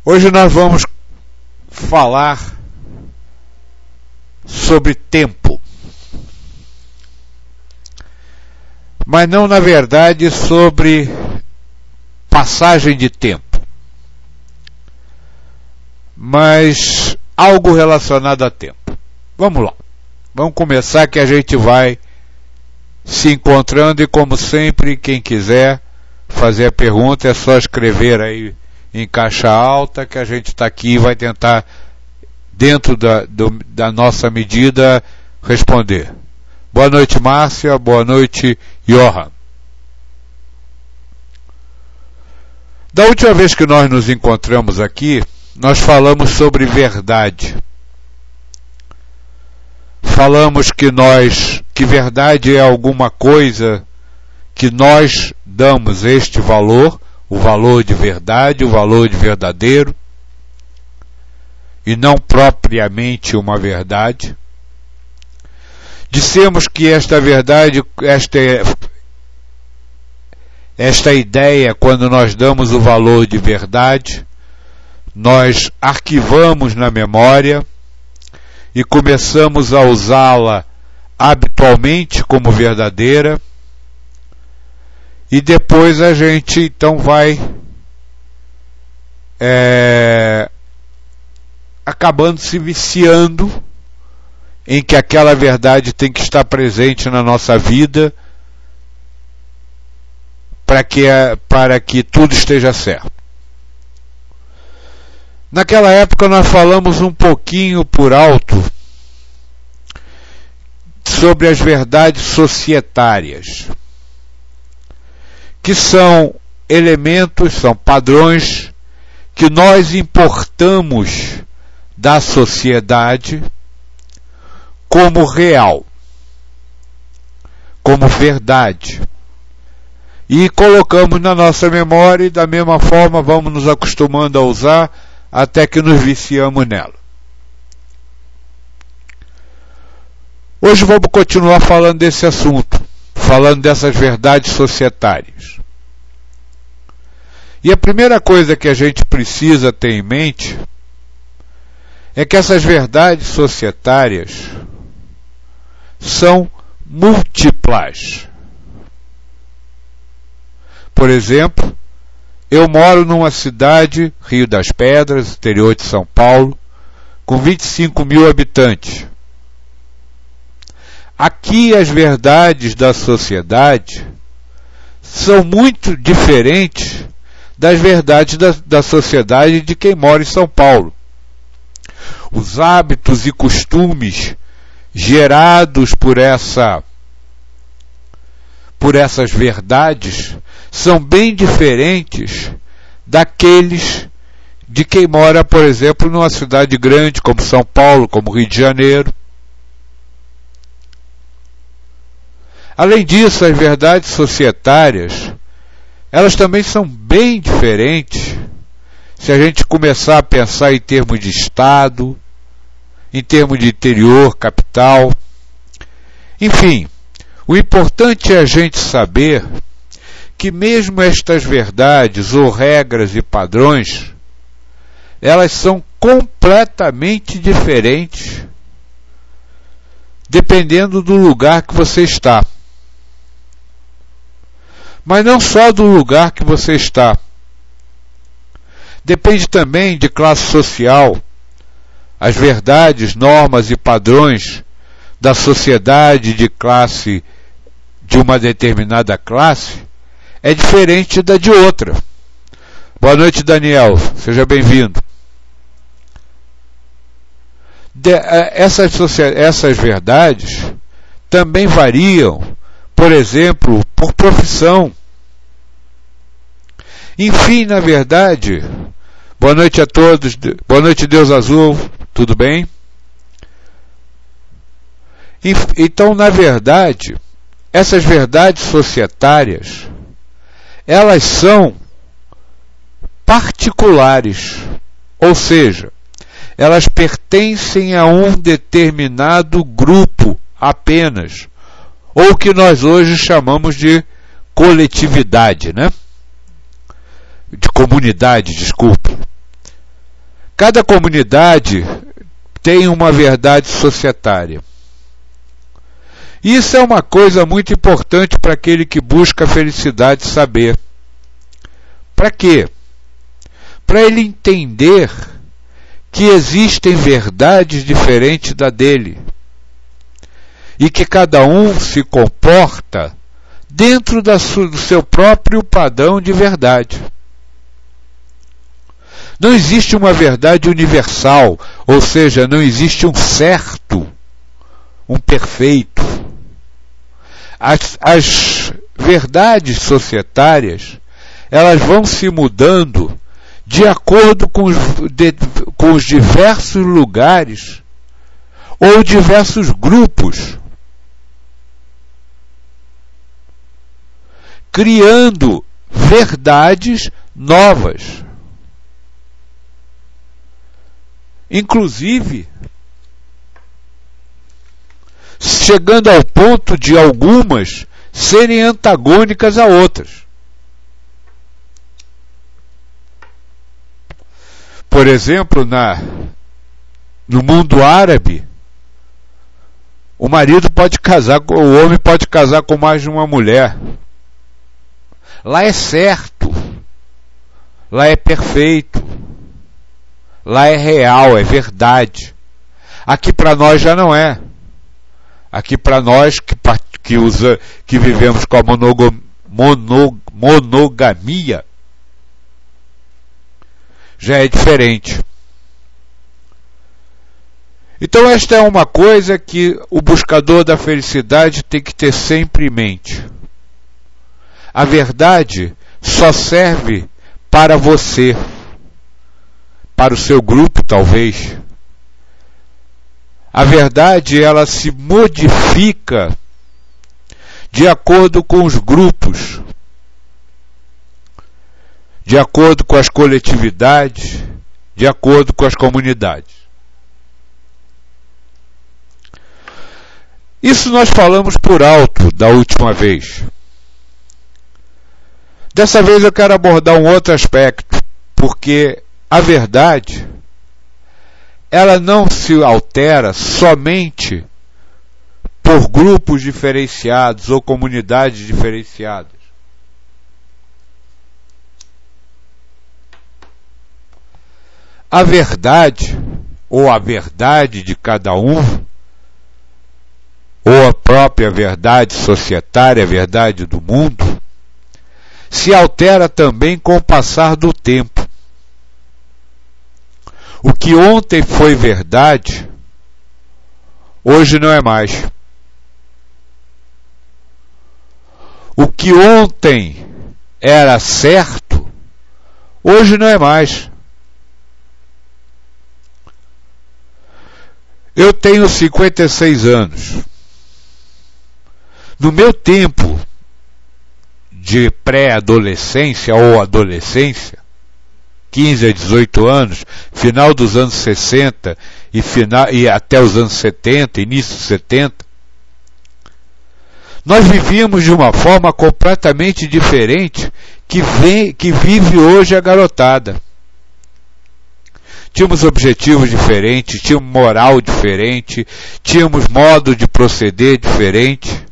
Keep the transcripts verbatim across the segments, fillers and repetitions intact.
Hoje nós vamos falar sobre tempo, mas não na verdade sobre passagem de tempo, mas algo relacionado a tempo. Vamos lá, vamos começar que a gente vai se encontrando e, como sempre, quem quiser fazer a pergunta é só escrever aí em caixa alta, que a gente está aqui e vai tentar, dentro da, do, da nossa medida, responder. Boa noite, Márcia. Boa noite, Johan. Da última vez que nós nos encontramos aqui, nós falamos sobre verdade. Falamos que nós, que verdade é alguma coisa que nós damos este valor, o valor de verdade, o valor de verdadeiro, e não propriamente uma verdade. Dissemos que esta verdade, esta, esta ideia, quando nós damos o valor de verdade, nós arquivamos na memória e começamos a usá-la habitualmente como verdadeira. E depois a gente então vai é, acabando se viciando em que aquela verdade tem que estar presente na nossa vida para que, para que tudo esteja certo. Naquela época nós falamos um pouquinho por alto sobre as verdades societárias, que são elementos, são padrões que nós importamos da sociedade como real, como verdade, e colocamos na nossa memória e da mesma forma vamos nos acostumando a usar até que nos viciamos nela. Hoje vamos continuar falando desse assunto, falando dessas verdades societárias. E a primeira coisa que a gente precisa ter em mente é que essas verdades societárias são múltiplas. Por exemplo, eu moro numa cidade, Rio das Pedras, interior de São Paulo, com vinte e cinco mil habitantes. Aqui as verdades da sociedade são muito diferentes das verdades da, da sociedade de quem mora em São Paulo. Os hábitos e costumes gerados por essa, por essas verdades são bem diferentes daqueles de quem mora, por exemplo, numa cidade grande como São Paulo, como Rio de Janeiro. Além disso, as verdades societárias, elas também são bem diferentes se a gente começar a pensar em termos de Estado, em termos de interior, capital. Enfim, o importante é a gente saber que mesmo estas verdades ou regras e padrões, elas são completamente diferentes dependendo do lugar que você está. Mas não só do lugar que você está. Depende também de classe social. As verdades, normas e padrões da sociedade de classe, de uma determinada classe, é diferente da de outra. Boa noite, Daniel. Seja bem-vindo. De, essas, essas verdades também variam, por exemplo, por profissão. Enfim, na verdade, boa noite a todos, boa noite, Deus Azul, tudo bem? Então, na verdade, essas verdades societárias, elas são particulares, ou seja, elas pertencem a um determinado grupo apenas, ou que nós hoje chamamos de coletividade, né? De comunidade, desculpe. Cada comunidade tem uma verdade societária. Isso é uma coisa muito importante para aquele que busca a felicidade saber. Para quê? Para ele entender que existem verdades diferentes da dele e que cada um se comporta dentro da su- do seu próprio padrão de verdade. Não existe uma verdade universal, ou seja, não existe um certo, um perfeito. As, as verdades societárias, elas vão se mudando de acordo com os, de, com os diversos lugares ou diversos grupos, criando verdades novas. Inclusive, chegando ao ponto de algumas serem antagônicas a outras. Por exemplo, na, no mundo árabe, o marido pode casar, o homem pode casar com mais de uma mulher. Lá é certo, lá é perfeito, lá é real, é verdade. Aqui para nós já não é. Aqui para nós que, que, usa, que vivemos com a monogo, mono, monogamia, já é diferente. Então esta é uma coisa que o buscador da felicidade tem que ter sempre em mente. A verdade só serve para você, para o seu grupo talvez. A verdade, ela se modifica de acordo com os grupos, de acordo com as coletividades, de acordo com as comunidades. Isso nós falamos por alto da última vez. Dessa vez eu quero abordar um outro aspecto, porque a verdade, ela não se altera somente por grupos diferenciados ou comunidades diferenciadas. A verdade, ou a verdade de cada um, ou a própria verdade societária, a verdade do mundo, se altera também com o passar do tempo. O que ontem foi verdade, hoje não é mais. O que ontem era certo, hoje não é mais. Eu tenho cinquenta e seis anos. No meu tempo de pré-adolescência ou adolescência, quinze a dezoito anos, final dos anos sessenta e, final, e até os anos setenta, início dos setenta, nós vivíamos de uma forma completamente diferente que, vem, que vive hoje a garotada. Tínhamos objetivos diferentes, tínhamos moral diferente, tínhamos modo de proceder diferente.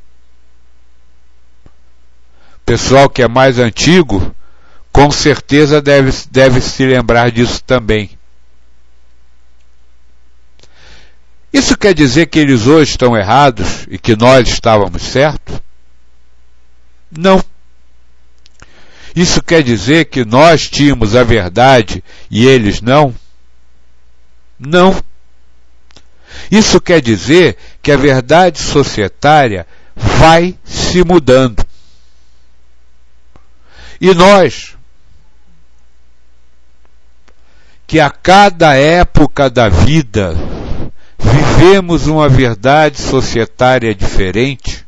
Pessoal que é mais antigo, com certeza deve, deve se lembrar disso também. Isso quer dizer que eles hoje estão errados e que nós estávamos certos? Não. Isso quer dizer que nós tínhamos a verdade e eles não? Não. Isso quer dizer que a verdade societária vai se mudando. E nós, que a cada época da vida vivemos uma verdade societária diferente,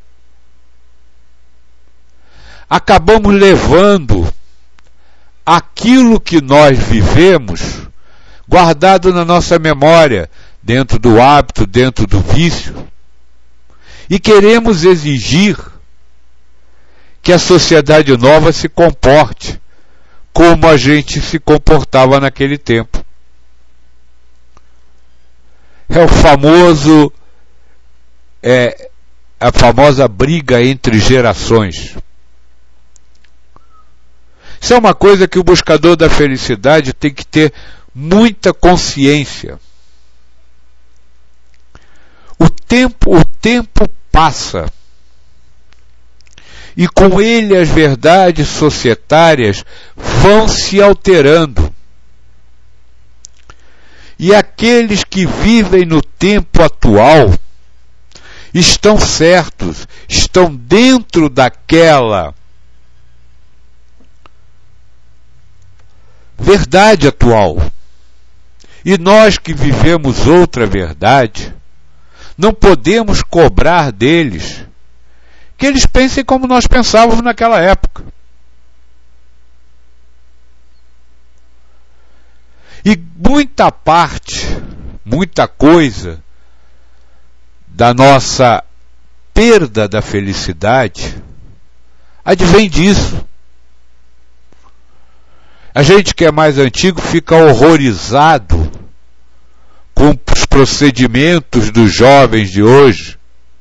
acabamos levando aquilo que nós vivemos guardado na nossa memória, dentro do hábito, dentro do vício, e queremos exigir que a sociedade nova se comporte como a gente se comportava naquele tempo. é o famoso, é, a famosa briga entre gerações. Isso é uma coisa que o buscador da felicidade tem que ter muita consciência. O tempo, o tempo passa. E com ele as verdades societárias vão se alterando. E aqueles que vivem no tempo atual estão certos, estão dentro daquela verdade atual. E nós que vivemos outra verdade, não podemos cobrar deles que eles pensem como nós pensávamos naquela época. E muita parte, muita coisa da nossa perda da felicidade advém disso. A gente que é mais antigo fica horrorizado com os procedimentos dos jovens de hoje.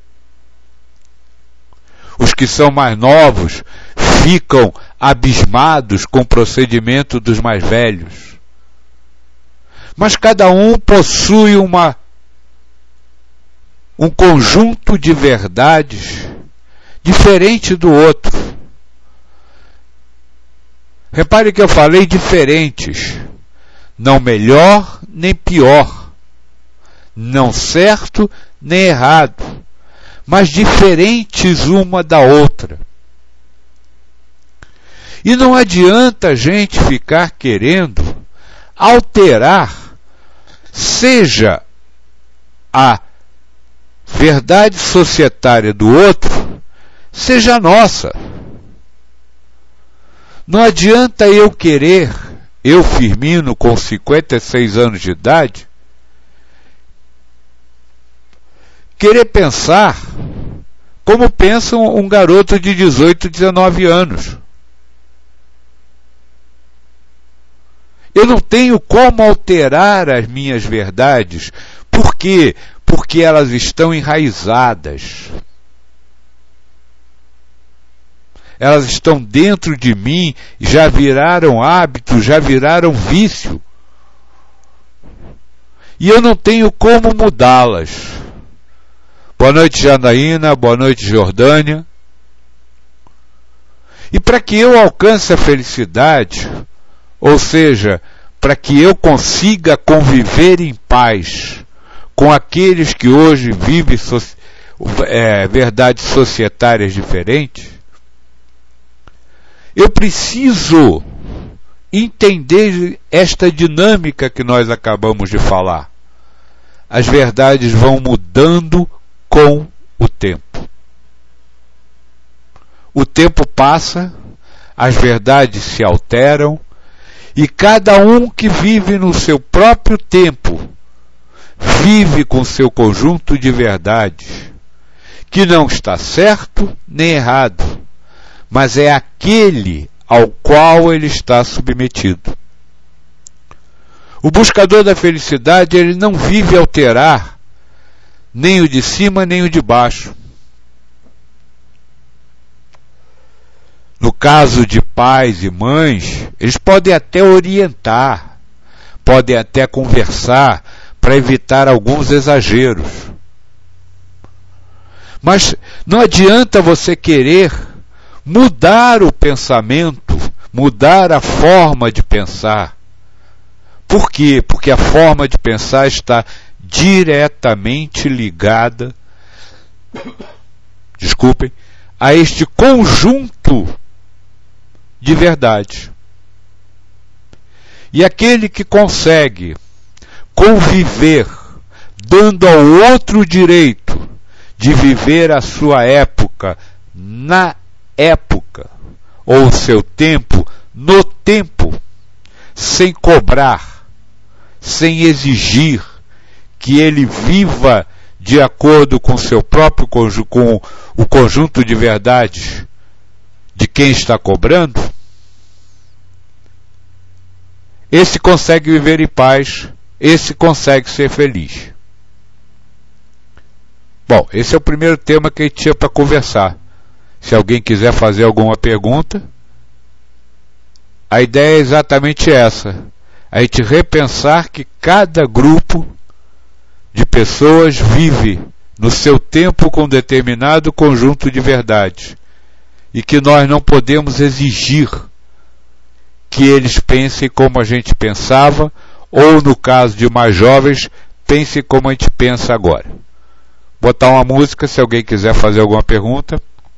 Os que são mais novos ficam abismados com o procedimento dos mais velhos. Mas cada um possui uma, um conjunto de verdades diferente do outro. Repare que eu falei diferentes. Não melhor nem pior. Não certo nem errado. Mas diferentes uma da outra. E não adianta a gente ficar querendo alterar, seja a verdade societária do outro, seja a nossa. Não adianta eu querer, eu Firmino com cinquenta e seis anos de idade, querer pensar como pensa um garoto de dezoito, dezenove anos. Eu não tenho como alterar as minhas verdades. Por quê? Porque elas estão enraizadas. Elas estão dentro de mim, já viraram hábito, já viraram vício. E eu não tenho como mudá-las. Boa noite, Janaína. Boa noite, Jordânia. E para que eu alcance a felicidade, ou seja, para que eu consiga conviver em paz com aqueles que hoje vivem so- é, verdades societárias diferentes, eu preciso entender esta dinâmica que nós acabamos de falar. As verdades vão mudando com o tempo. O tempo passa, as verdades se alteram, e cada um que vive no seu próprio tempo, vive com seu conjunto de verdades, que não está certo nem errado, mas é aquele ao qual ele está submetido. O buscador da felicidade, ele não vive alterar nem o de cima nem o de baixo. No caso de pais e mães, eles podem até orientar, podem até conversar para evitar alguns exageros. Mas não adianta você querer mudar o pensamento, mudar a forma de pensar. Por quê? Porque a forma de pensar está diretamente ligada, desculpem, a este conjunto de verdade. E aquele que consegue conviver, dando ao outro o direito de viver a sua época na época, ou o seu tempo no tempo, sem cobrar, sem exigir que ele viva de acordo com seu próprio conjunto, com o conjunto de verdades de quem está cobrando, esse consegue viver em paz, esse consegue ser feliz. Bom, esse é o primeiro tema que a gente tinha para conversar. Se alguém quiser fazer alguma pergunta, a ideia é exatamente essa. A gente repensar que cada grupo de pessoas vive no seu tempo com um determinado conjunto de verdades e que nós não podemos exigir que eles pensem como a gente pensava ou, no caso de mais jovens, pensem como a gente pensa agora. Botar uma música, se alguém quiser fazer alguma pergunta.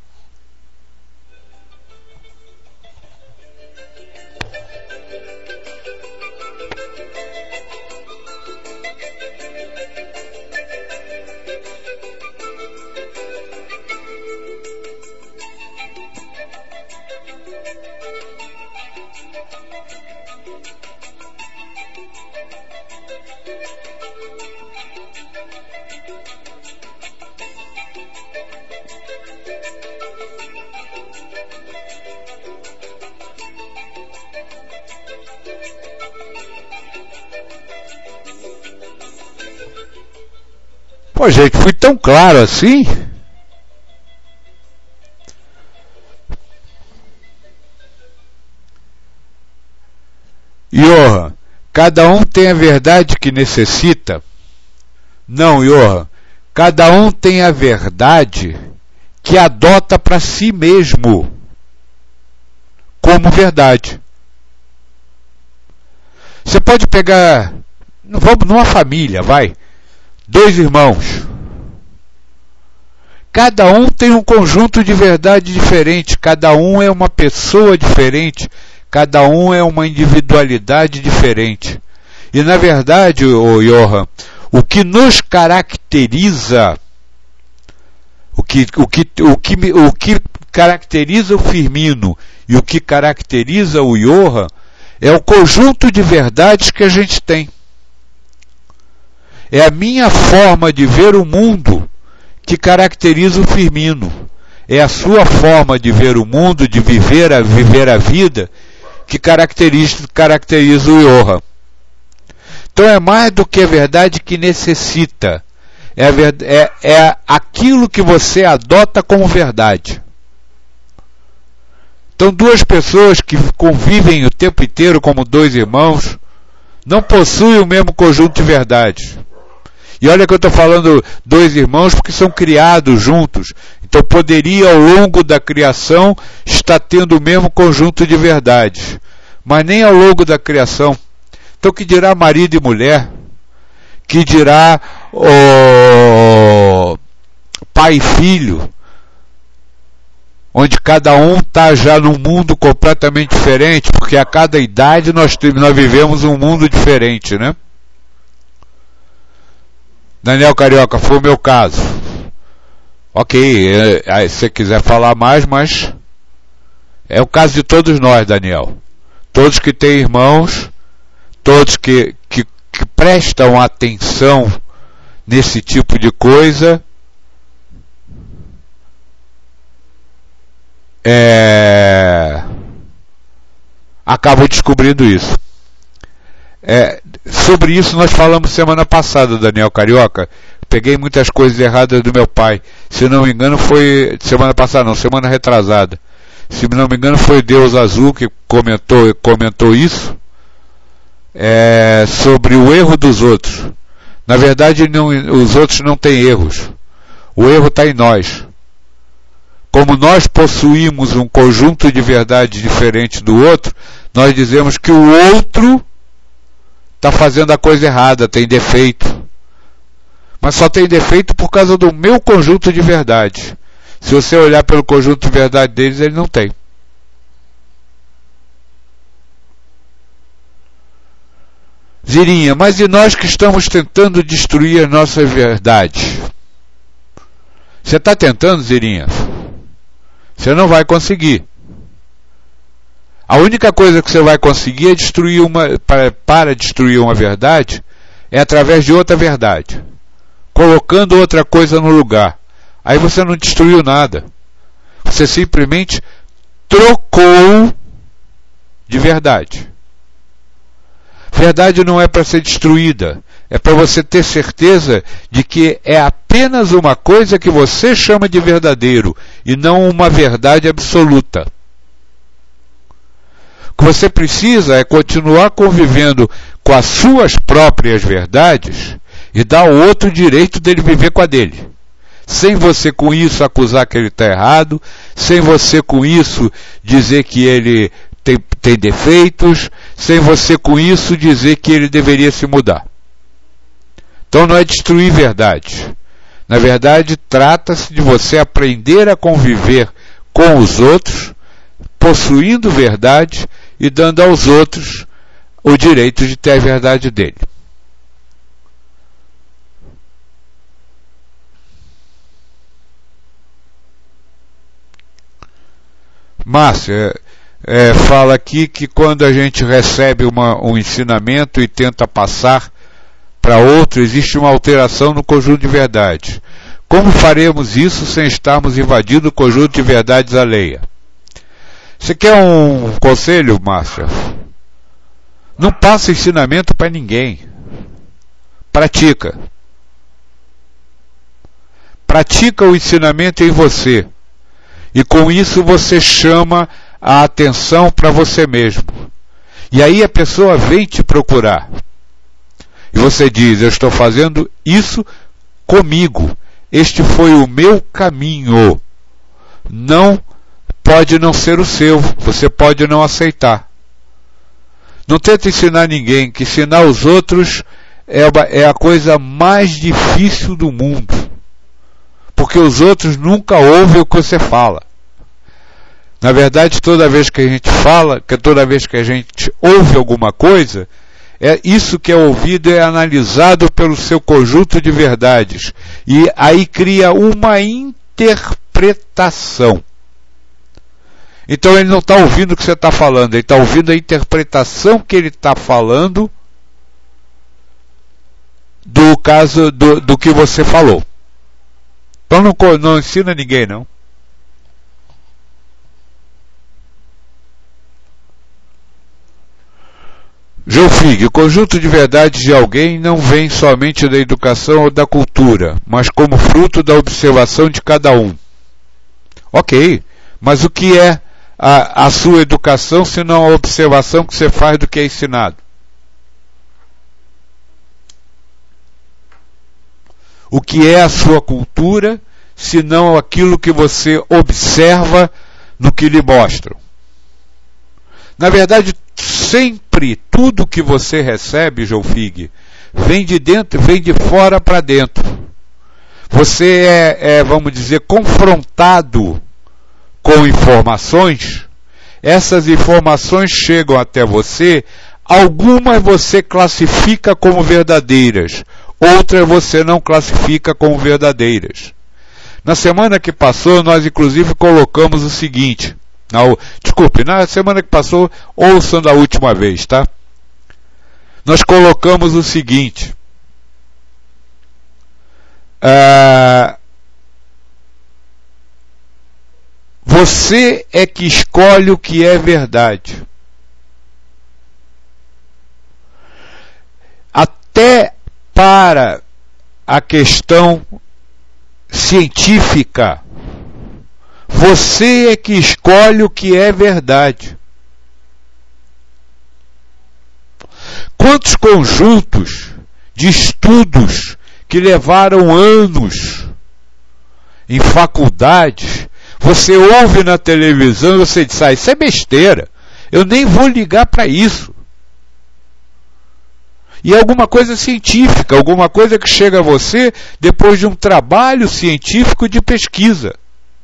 Pô, gente, fui tão claro assim? Johan, cada um tem a verdade que necessita? Não, Johan. Cada um tem a verdade que adota para si mesmo como verdade. Você pode pegar, vamos numa família, vai. Dois irmãos. Cada um tem um conjunto de verdade diferente, cada um é uma pessoa diferente, cada um é uma individualidade diferente. E na verdade, ô Johan, o que nos caracteriza, o que, o que, o que, o que caracteriza o Firmino e o que caracteriza o Johan é o conjunto de verdades que a gente tem. É a minha forma de ver o mundo que caracteriza o Firmino. É a sua forma de ver o mundo, de viver a, viver a vida, que caracteriza, caracteriza o Johan. Então é mais do que a verdade que necessita. É, a ver, é, é aquilo que você adota como verdade. Então duas pessoas que convivem o tempo inteiro como dois irmãos não possuem o mesmo conjunto de verdades. E olha que eu estou falando dois irmãos porque são criados juntos. Então poderia ao longo da criação estar tendo o mesmo conjunto de verdades. Mas nem ao longo da criação. Então que dirá marido e mulher? Que dirá oh, pai e filho? Onde cada um está já num mundo completamente diferente, porque a cada idade nós, nós vivemos um mundo diferente, né? Daniel Carioca, foi o meu caso. Ok, é, se você quiser falar mais, mas é o caso de todos nós, Daniel. Todos que têm irmãos, todos que, que, que prestam atenção nesse tipo de coisa, é, acabam descobrindo isso. É, sobre isso nós falamos semana passada, Daniel Carioca. Peguei muitas coisas erradas do meu pai. Se não me engano foi semana passada, não, semana retrasada. Se não me engano foi Deus Azul que comentou, comentou isso, é, sobre o erro dos outros. Na verdade não, os outros não têm erros. O erro está em nós. Como nós possuímos um conjunto de verdades diferente do outro, nós dizemos que o outro está fazendo a coisa errada, tem defeito. Mas só tem defeito por causa do meu conjunto de verdades. Se você olhar pelo conjunto de verdade deles, ele não tem. Zirinha, mas e nós que estamos tentando destruir as nossas verdades? Você está tentando, Zirinha? Você não vai conseguir. A única coisa que você vai conseguir é destruir uma, para, para destruir uma verdade, é através de outra verdade. Colocando outra coisa no lugar. Aí você não destruiu nada. Você simplesmente trocou de verdade. Verdade não é para ser destruída, É para você ter certeza de que é apenas uma coisa que você chama de verdadeiro e não uma verdade absoluta. O que você precisa é continuar convivendo com as suas próprias verdades e dar ao outro o direito dele viver com a dele. Sem você com isso acusar que ele está errado, sem você com isso dizer que ele tem, tem defeitos, sem você com isso dizer que ele deveria se mudar. Então não é destruir verdade. Na verdade, trata-se de você aprender a conviver com os outros, possuindo verdade e dando aos outros o direito de ter a verdade dele. Márcia, é, fala aqui que quando a gente recebe uma, um ensinamento e tenta passar para outro, existe uma alteração no conjunto de verdades. Como faremos isso sem estarmos invadindo o conjunto de verdades alheia? Você quer um conselho, Márcia? Não passa ensinamento para ninguém. Pratica. Pratica o ensinamento em você. E com isso você chama a atenção para você mesmo. E aí a pessoa vem te procurar. E você diz, eu estou fazendo isso comigo. Este foi o meu caminho. Não pode não ser o seu. Você pode não aceitar. Não tenta ensinar ninguém, que ensinar os outros é, uma, é a coisa mais difícil do mundo. Porque os outros nunca ouvem o que você fala. Na verdade, toda vez que a gente fala, que toda vez que a gente ouve alguma coisa, é isso que é ouvido é analisado pelo seu conjunto de verdades. E aí cria uma interpretação. Então ele não está ouvindo o que você está falando, ele está ouvindo a interpretação que ele está falando do caso do, do que você falou. Então não, não ensina ninguém, não. Geofig, o conjunto de verdades de alguém não vem somente da educação ou da cultura, mas como fruto da observação de cada um. Ok, mas o que é a, a sua educação se não a observação que você faz do que é ensinado? O que é a sua cultura se não aquilo que você observa no que lhe mostram? Na verdade, sempre tudo que você recebe, Geofig, vem de dentro, vem de fora para dentro. Você é, é, vamos dizer, confrontado com informações. Essas informações chegam até você. Algumas você classifica como verdadeiras, outras você não classifica como verdadeiras. Na semana que passou, nós inclusive colocamos o seguinte. Não, desculpe, na semana que passou, ouçam da última vez, tá? Nós colocamos o seguinte. Ah, você é que escolhe o que é verdade. Até para a questão científica, você é que escolhe o que é verdade. Quantos conjuntos de estudos que levaram anos em faculdades, você ouve na televisão e você diz, ah, isso é besteira, eu nem vou ligar para isso. E é alguma coisa científica, alguma coisa que chega a você depois de um trabalho científico de pesquisa.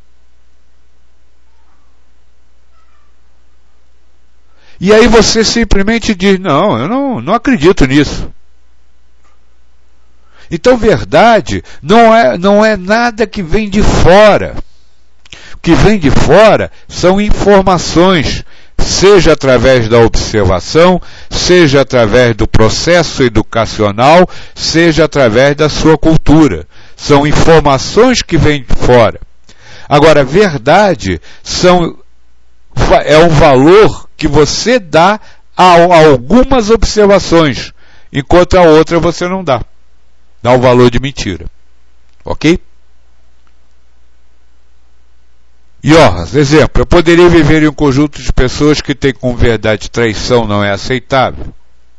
E aí você simplesmente diz, não, eu não, não acredito nisso. Então verdade não é, não é nada que vem de fora. O que vem de fora são informações, seja através da observação, seja através do processo educacional, seja através da sua cultura. São informações que vêm de fora. Agora, verdade são, é um valor que você dá a algumas observações enquanto a outra você não dá. Dá o valor de mentira. Ok? E ó, exemplo, eu poderia viver em um conjunto de pessoas que têm como verdade traição não é aceitável.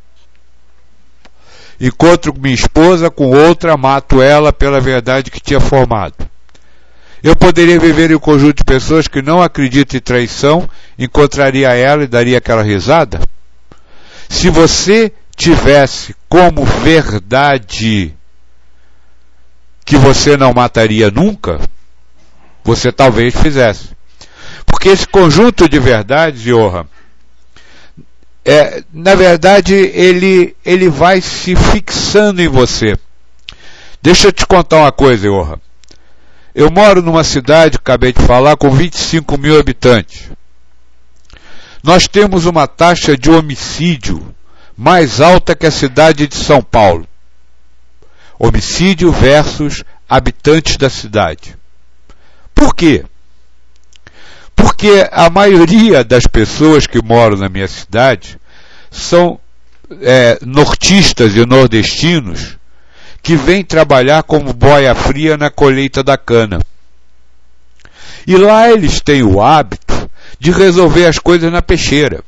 Encontro minha esposa com outra, mato ela pela verdade que tinha formado. Eu poderia viver em um conjunto de pessoas que não acreditam em traição, encontraria ela e daria aquela risada? Se você tivesse como verdade que você não mataria nunca, você talvez fizesse. Porque esse conjunto de verdades, Johan, é, na verdade, ele, ele vai se fixando em você. Deixa eu te contar uma coisa, Johan. Eu moro numa cidade, acabei de falar, com vinte e cinco mil habitantes. Nós temos uma taxa de homicídio mais alta que a cidade de São Paulo. Homicídio versus habitantes da cidade. Por quê? Porque a maioria das pessoas que moram na minha cidade são é, nortistas e nordestinos que vêm trabalhar como boia fria na colheita da cana. E lá eles têm o hábito de resolver as coisas na peixeira.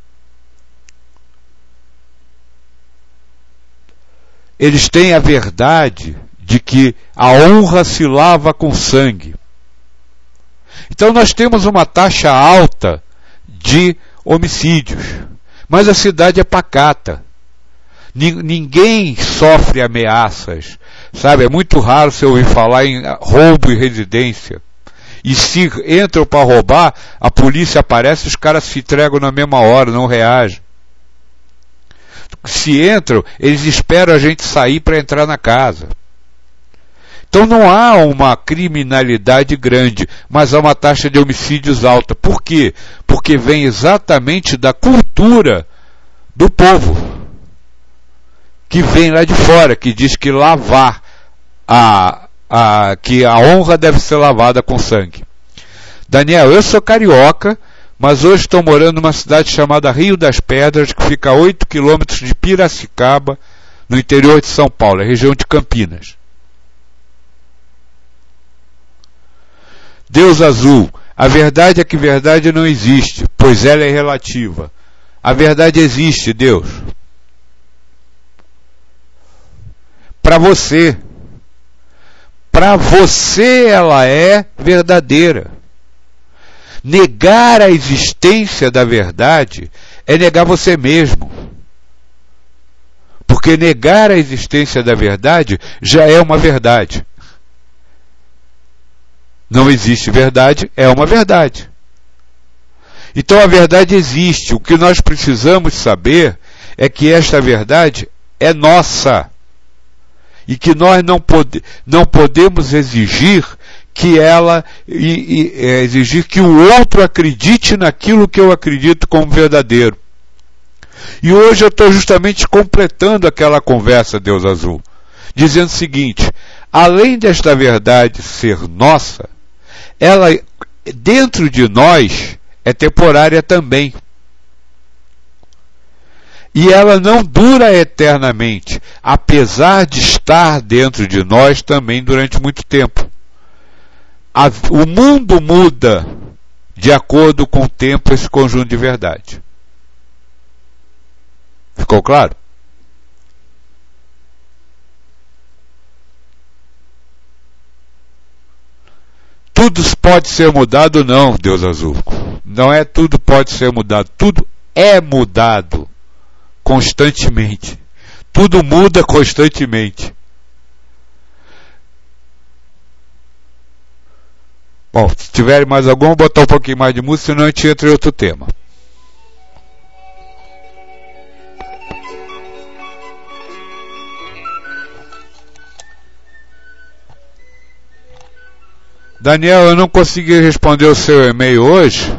Eles têm a verdade de que a honra se lava com sangue. Então nós temos uma taxa alta de homicídios, mas a cidade é pacata. Ninguém sofre ameaças, sabe? É muito raro você ouvir falar em roubo e residência. E se entram para roubar, a polícia aparece, os caras se entregam na mesma hora, não reagem. Se entram, eles esperam a gente sair para entrar na casa. Então não há uma criminalidade grande, mas há uma taxa de homicídios alta. Por quê? Porque vem exatamente da cultura do povo, que vem lá de fora, que diz que lavar, a, a, que a honra deve ser lavada com sangue. Daniel, eu sou carioca, mas hoje estou morando numa cidade chamada Rio das Pedras, que fica a oito quilômetros de Piracicaba, no interior de São Paulo, é região de Campinas. Deus azul, a verdade é que verdade não existe, pois ela é relativa. A verdade existe, Deus. Para você. Para você ela é verdadeira. Negar a existência da verdade é negar você mesmo. Porque negar a existência da verdade já é uma verdade. Não existe verdade, é uma verdade. Então a verdade existe. O que nós precisamos saber é que esta verdade é nossa. E que nós não, pode, não podemos exigir que ela e, e, é, exigir que o outro acredite naquilo que eu acredito como verdadeiro. E hoje eu estou justamente completando aquela conversa, Deus Azul, dizendo o seguinte: além desta verdade ser nossa, ela dentro de nós é temporária também. E ela não dura eternamente, apesar de estar dentro de nós também durante muito tempo. A, o mundo muda de acordo com o tempo esse conjunto de verdade. Ficou claro? Tudo pode ser mudado? Não, Deus Azul. Não é tudo pode ser mudado. Tudo é mudado constantemente. Tudo muda constantemente. Bom, se tiver mais algum, vou botar um pouquinho mais de música, senão a gente entra em outro tema. Daniel, eu não consegui responder o seu e-mail hoje,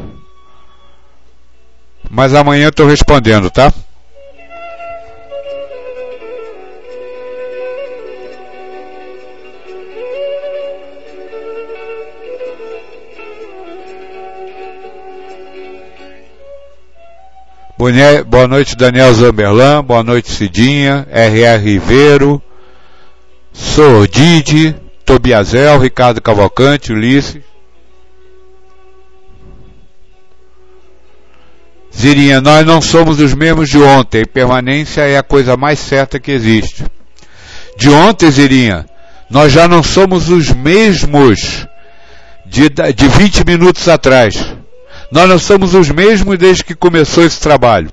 mas amanhã eu estou respondendo, tá? Boa noite, Daniel Zamberlan. Boa noite, Cidinha. R R Ribeiro. Sordide. Tobiazel. Ricardo Cavalcante. Ulisses. Zirinha, nós não somos os mesmos de ontem. Permanência é a coisa mais certa que existe. De ontem, Zirinha, nós já não somos os mesmos de, de vinte minutos atrás. Nós não somos os mesmos desde que começou esse trabalho.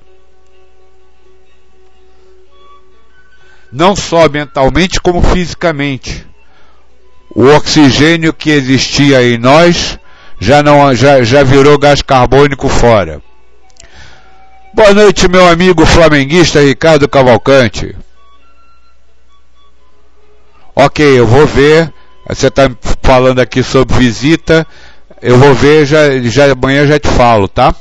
Não só mentalmente, como fisicamente. O oxigênio que existia em nós já, não, já, já virou gás carbônico fora. Boa noite, meu amigo flamenguista Ricardo Cavalcante. Ok, eu vou ver. Você está falando aqui sobre visita. Eu vou ver, já, já amanhã já te falo, tá?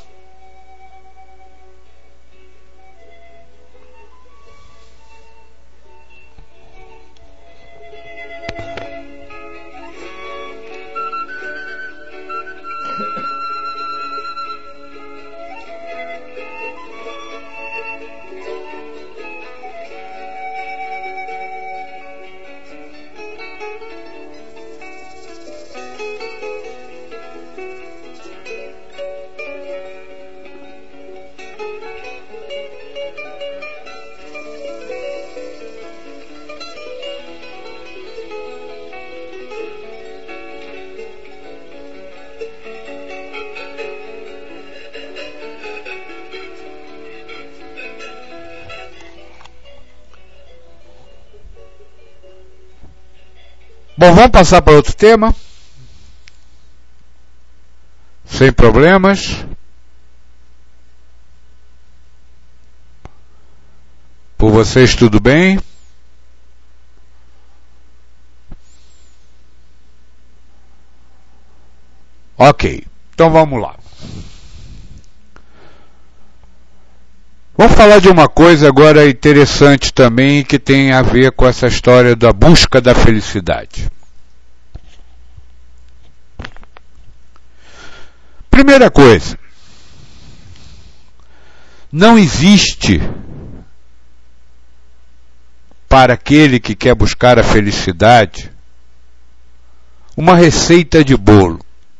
Bom, vamos passar para outro tema. Sem problemas. Por vocês tudo bem? Ok, então vamos lá. Vamos falar de uma coisa agora interessante também que tem a ver com essa história da busca da felicidade. Primeira coisa, não existe para aquele que quer buscar a felicidade uma receita de bolo.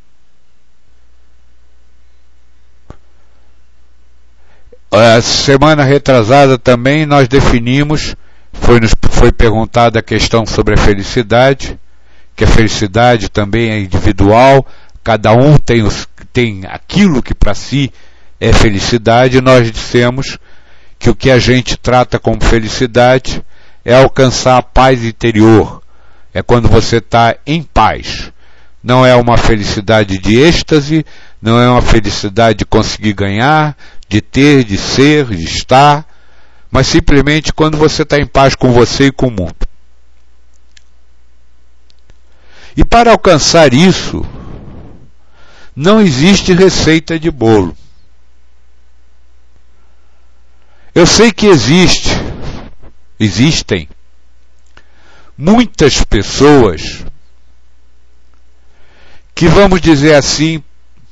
A semana retrasada também nós definimos, foi, nos, foi perguntada a questão sobre a felicidade, que a felicidade também é individual, cada um tem, os, tem aquilo que para si é felicidade, e nós dissemos que o que a gente trata como felicidade é alcançar a paz interior, é quando você está em paz. Não é uma felicidade de êxtase, não é uma felicidade de conseguir ganhar, de ter, de ser, de estar, mas simplesmente quando você está em paz com você e com o mundo. E para alcançar isso, não existe receita de bolo. Eu sei que existe, existem muitas pessoas que, vamos dizer assim,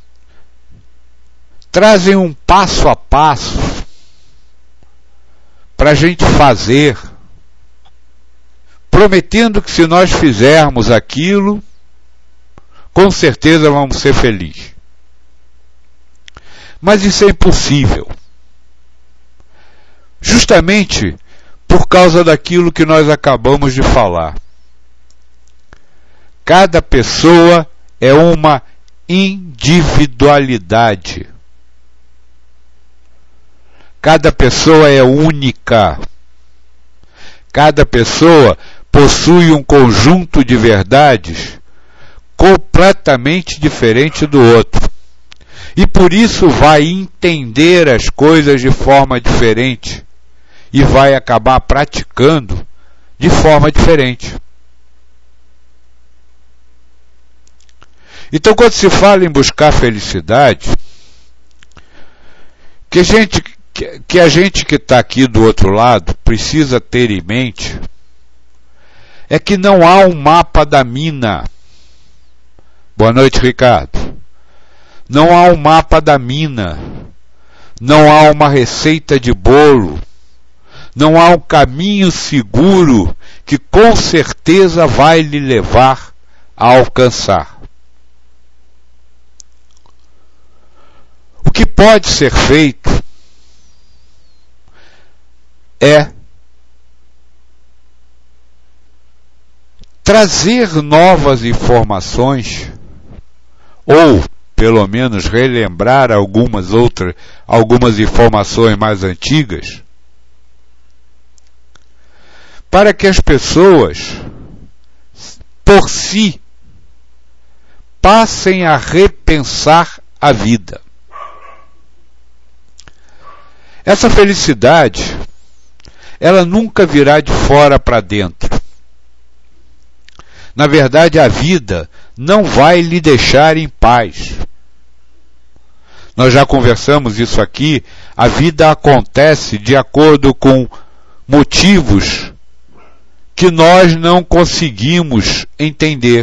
trazem um passo a passo para a gente fazer, prometendo que se nós fizermos aquilo, com certeza vamos ser felizes. Mas isso é impossível. Justamente por causa daquilo que nós acabamos de falar. Cada pessoa é uma individualidade. Cada pessoa é única. Cada pessoa possui um conjunto de verdades completamente diferente do outro. E por isso vai entender as coisas de forma diferente. E vai acabar praticando de forma diferente. Então, quando se fala em buscar felicidade, que a gente que, que a gente que está aqui do outro lado precisa ter em mente é que não há um mapa da mina. Boa noite, Ricardo. Não há um mapa da mina. não há uma receita de bolo, não há um caminho seguro que com certeza vai lhe levar a alcançar. O que pode ser feito é trazer novas informações, ou pelo menos relembrar algumas outras, algumas informações mais antigas, para que as pessoas, por si, passem a repensar a vida. Essa felicidade, ela nunca virá de fora para dentro. Na verdade, a vida não vai lhe deixar em paz. Nós já conversamos isso aqui. A vida acontece de acordo com motivos que nós não conseguimos entender.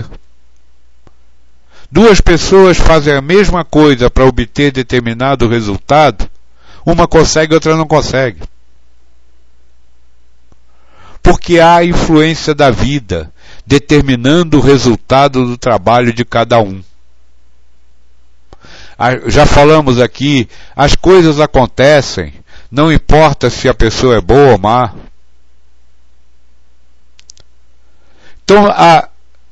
Duas pessoas fazem a mesma coisa para obter determinado resultado, uma consegue, outra não consegue. Porque há a influência da vida, determinando o resultado do trabalho de cada um. Já falamos aqui, as coisas acontecem, não importa se a pessoa é boa ou má. Então, a,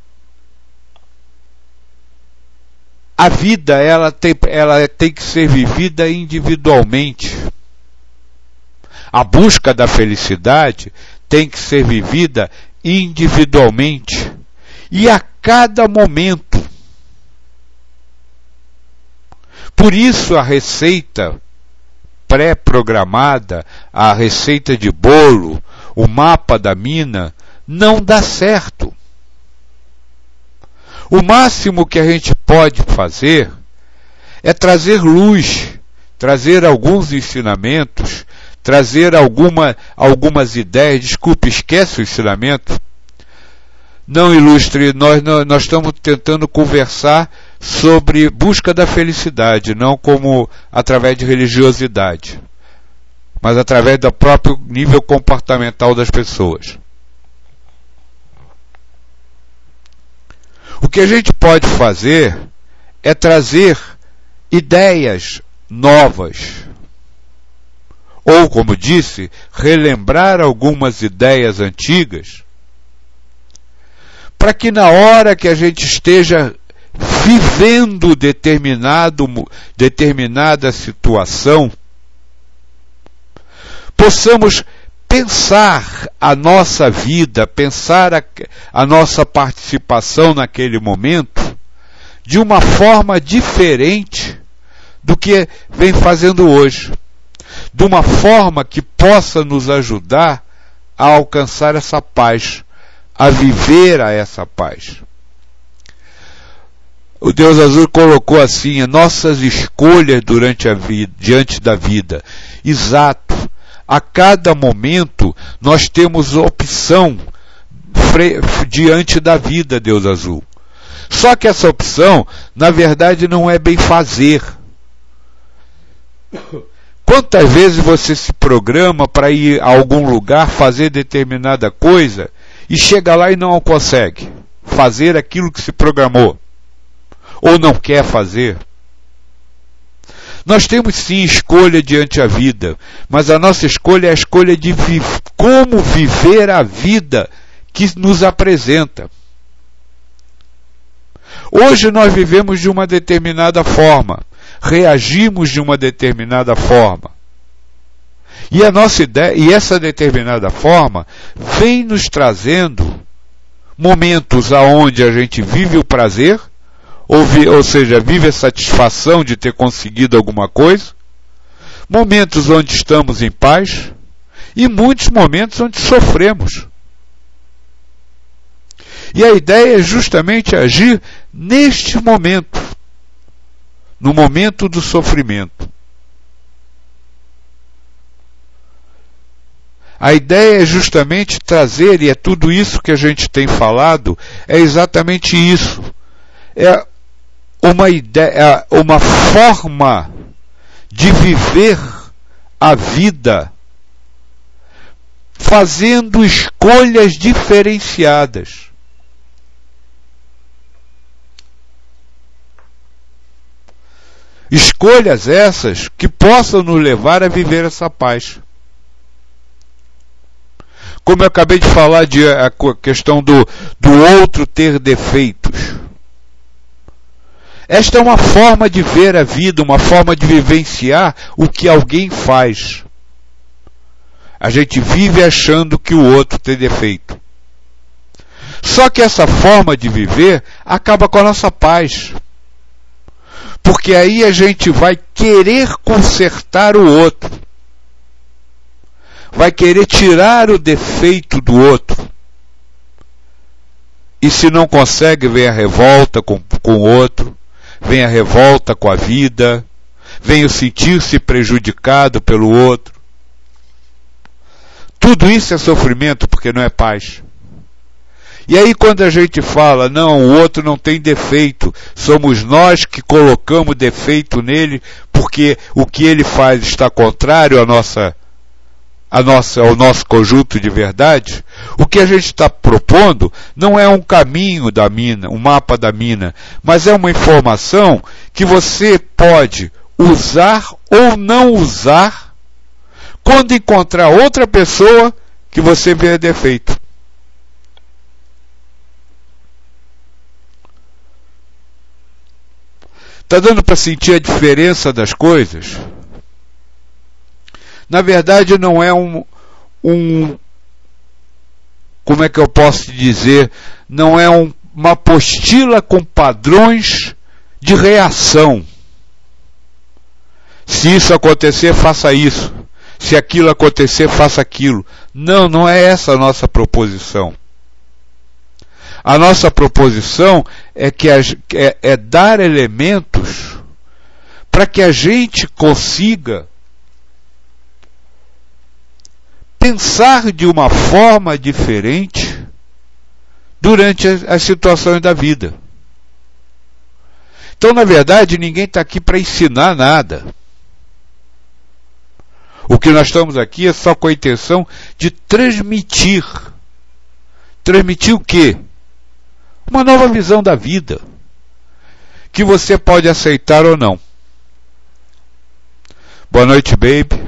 a vida, ela tem, ela tem que ser vivida individualmente. A busca da felicidade tem que ser vivida individualmente e a cada momento. Por isso a receita pré-programada, a receita de bolo, o mapa da mina, não dá certo. O máximo que a gente pode fazer é trazer luz, trazer alguns ensinamentos, trazer alguma, algumas ideias. Desculpe, esquece o ensinamento. Não, ilustre, nós, nós, nós estamos tentando conversar sobre busca da felicidade, não como através de religiosidade, mas através do próprio nível comportamental das pessoas. O que a gente pode fazer é trazer ideias novas, ou, como disse, relembrar algumas ideias antigas, para que na hora que a gente esteja vivendo determinado, determinada situação, possamos pensar a nossa vida, pensar a, a nossa participação naquele momento de uma forma diferente do que vem fazendo hoje, de uma forma que possa nos ajudar a alcançar essa paz, a viver a essa paz. O Deus Azul colocou assim, nossas escolhas durante a vida, diante da vida. Exato. A cada momento nós temos opção diante da vida, Deus Azul. Só que essa opção, na verdade, não é bem fazer. Quantas vezes você se programa para ir a algum lugar, fazer determinada coisa, e chega lá e não consegue fazer aquilo que se programou? Ou não quer fazer? Nós temos sim escolha diante da vida, mas a nossa escolha é a escolha de vi- como viver a vida que nos apresenta. Hoje nós vivemos de uma determinada forma, reagimos de uma determinada forma. E a nossa ideia, e essa determinada forma vem nos trazendo momentos aonde a gente vive o prazer, ou, vi, ou seja, vive a satisfação de ter conseguido alguma coisa, momentos onde estamos em paz, e muitos momentos onde sofremos. E a ideia é justamente agir neste momento, no momento do sofrimento. A ideia é justamente trazer, e é tudo isso que a gente tem falado, é exatamente isso. É uma ideia, uma forma de viver a vida fazendo escolhas diferenciadas. Escolhas essas que possam nos levar a viver essa paz. Como eu acabei de falar, de a questão do, do outro ter defeitos. Esta é uma forma de ver a vida, uma forma de vivenciar o que alguém faz. A gente vive achando que o outro tem defeito. Só que essa forma de viver acaba com a nossa paz. Porque aí a gente vai querer consertar o outro. Vai querer tirar o defeito do outro. E se não consegue, vem a revolta com, com o outro, vem a revolta com a vida, vem o sentir-se prejudicado pelo outro. Tudo isso é sofrimento porque não é paz. E aí quando a gente fala, não, o outro não tem defeito, somos nós que colocamos defeito nele porque o que ele faz está contrário à nossa, à nossa, ao nosso conjunto de verdade, o que a gente está propondo não é um caminho da mina, um mapa da mina, mas é uma informação que você pode usar ou não usar quando encontrar outra pessoa que você vê defeito. Está dando para sentir a diferença das coisas? Na verdade não é um, um como é que eu posso dizer, não é um, uma apostila com padrões de reação. Se isso acontecer, faça isso. Se aquilo acontecer, faça aquilo. Não, não é essa a nossa proposição. A nossa proposição é, que a, é, é dar elementos para que a gente consiga pensar de uma forma diferente durante as, as situações da vida. Então, na verdade, ninguém está aqui para ensinar nada. O que nós estamos aqui é só com a intenção de transmitir. Transmitir o quê? Uma nova visão da vida, que você pode aceitar ou não. Boa noite, baby.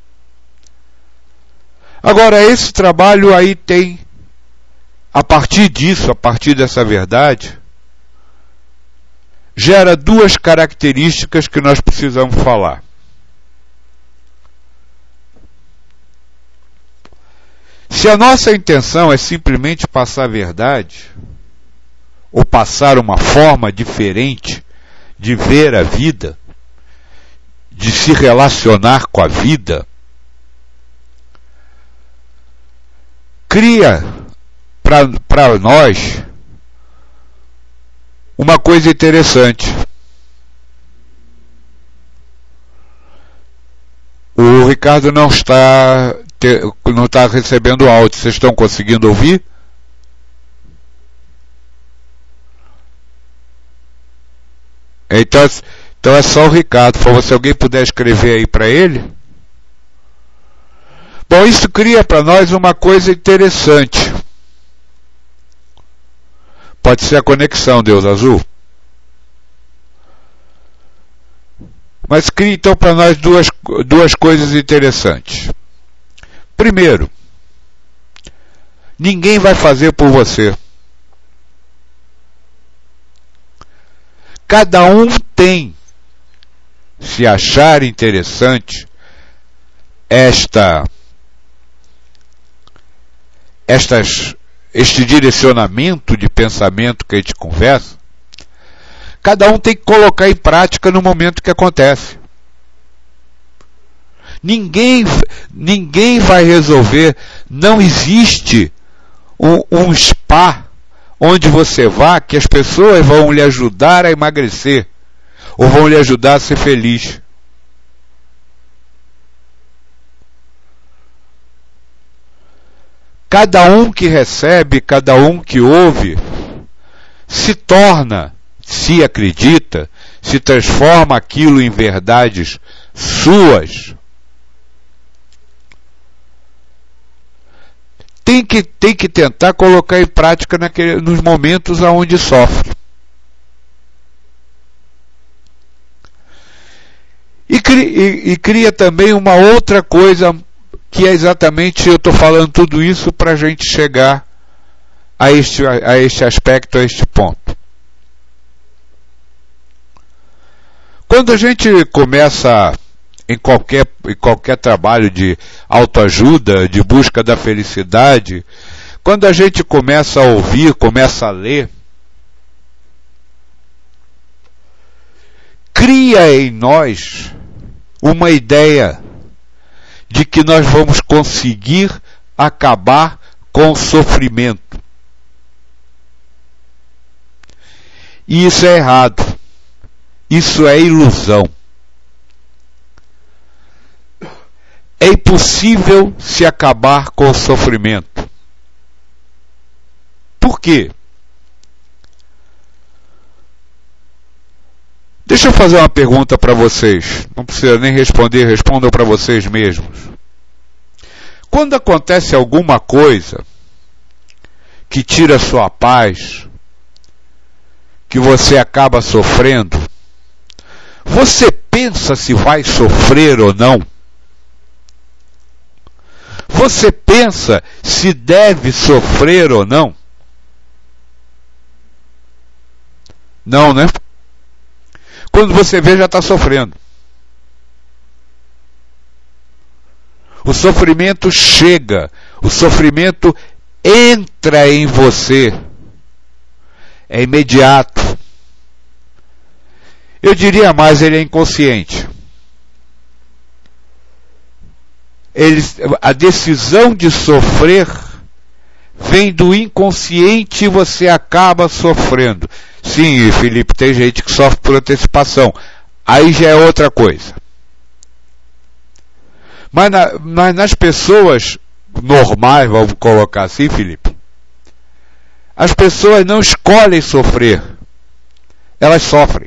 Agora, esse trabalho aí tem, a partir disso, a partir dessa verdade, gera duas características que nós precisamos falar. Se a nossa intenção é simplesmente passar a verdade, ou passar uma forma diferente de ver a vida, de se relacionar com a vida, cria para nós uma coisa interessante. O Ricardo não está, não está recebendo áudio. Vocês estão conseguindo ouvir? Então, então é só o Ricardo. Por favor, se alguém puder escrever aí para ele. Bom, isso cria para nós uma coisa interessante. Pode ser a conexão, Deus Azul. Mas cria então para nós duas, duas coisas interessantes. Primeiro, ninguém vai fazer por você. Cada um tem, se achar interessante, esta, estas, este direcionamento de pensamento que a gente conversa, cada um tem que colocar em prática no momento que acontece. Ninguém, ninguém vai resolver, não existe um, um spa onde você vá que as pessoas vão lhe ajudar a emagrecer ou vão lhe ajudar a ser feliz. Cada um que recebe, cada um que ouve, se torna, se acredita, se transforma aquilo em verdades suas. Tem que, tem que tentar colocar em prática naquele, nos momentos onde sofre. E, cri, e, e cria também uma outra coisa, que é exatamente, eu estou falando tudo isso para a gente chegar a este, a este aspecto, a este ponto. Quando a gente começa em qualquer, em qualquer trabalho de autoajuda, de busca da felicidade, quando a gente começa a ouvir, começa a ler, cria em nós uma ideia de que nós vamos conseguir acabar com o sofrimento. E isso é errado. Isso é ilusão. É impossível se acabar com o sofrimento. Por quê? Deixa eu fazer uma pergunta para vocês. Não precisa nem responder, respondam para vocês mesmos. Quando acontece alguma coisa que tira sua paz, que você acaba sofrendo, você pensa se vai sofrer ou não? Você pensa se deve sofrer ou não? Não, né? Quando você vê, já está sofrendo. O sofrimento chega, o sofrimento entra em você. É imediato. Eu diria mais, ele é inconsciente. Ele, a decisão de sofrer vem do inconsciente e você acaba sofrendo. Sim, Felipe, tem gente que sofre por antecipação. Aí já é outra coisa. Mas, na, mas nas pessoas normais, vamos colocar assim, Felipe, as pessoas não escolhem sofrer. Elas sofrem.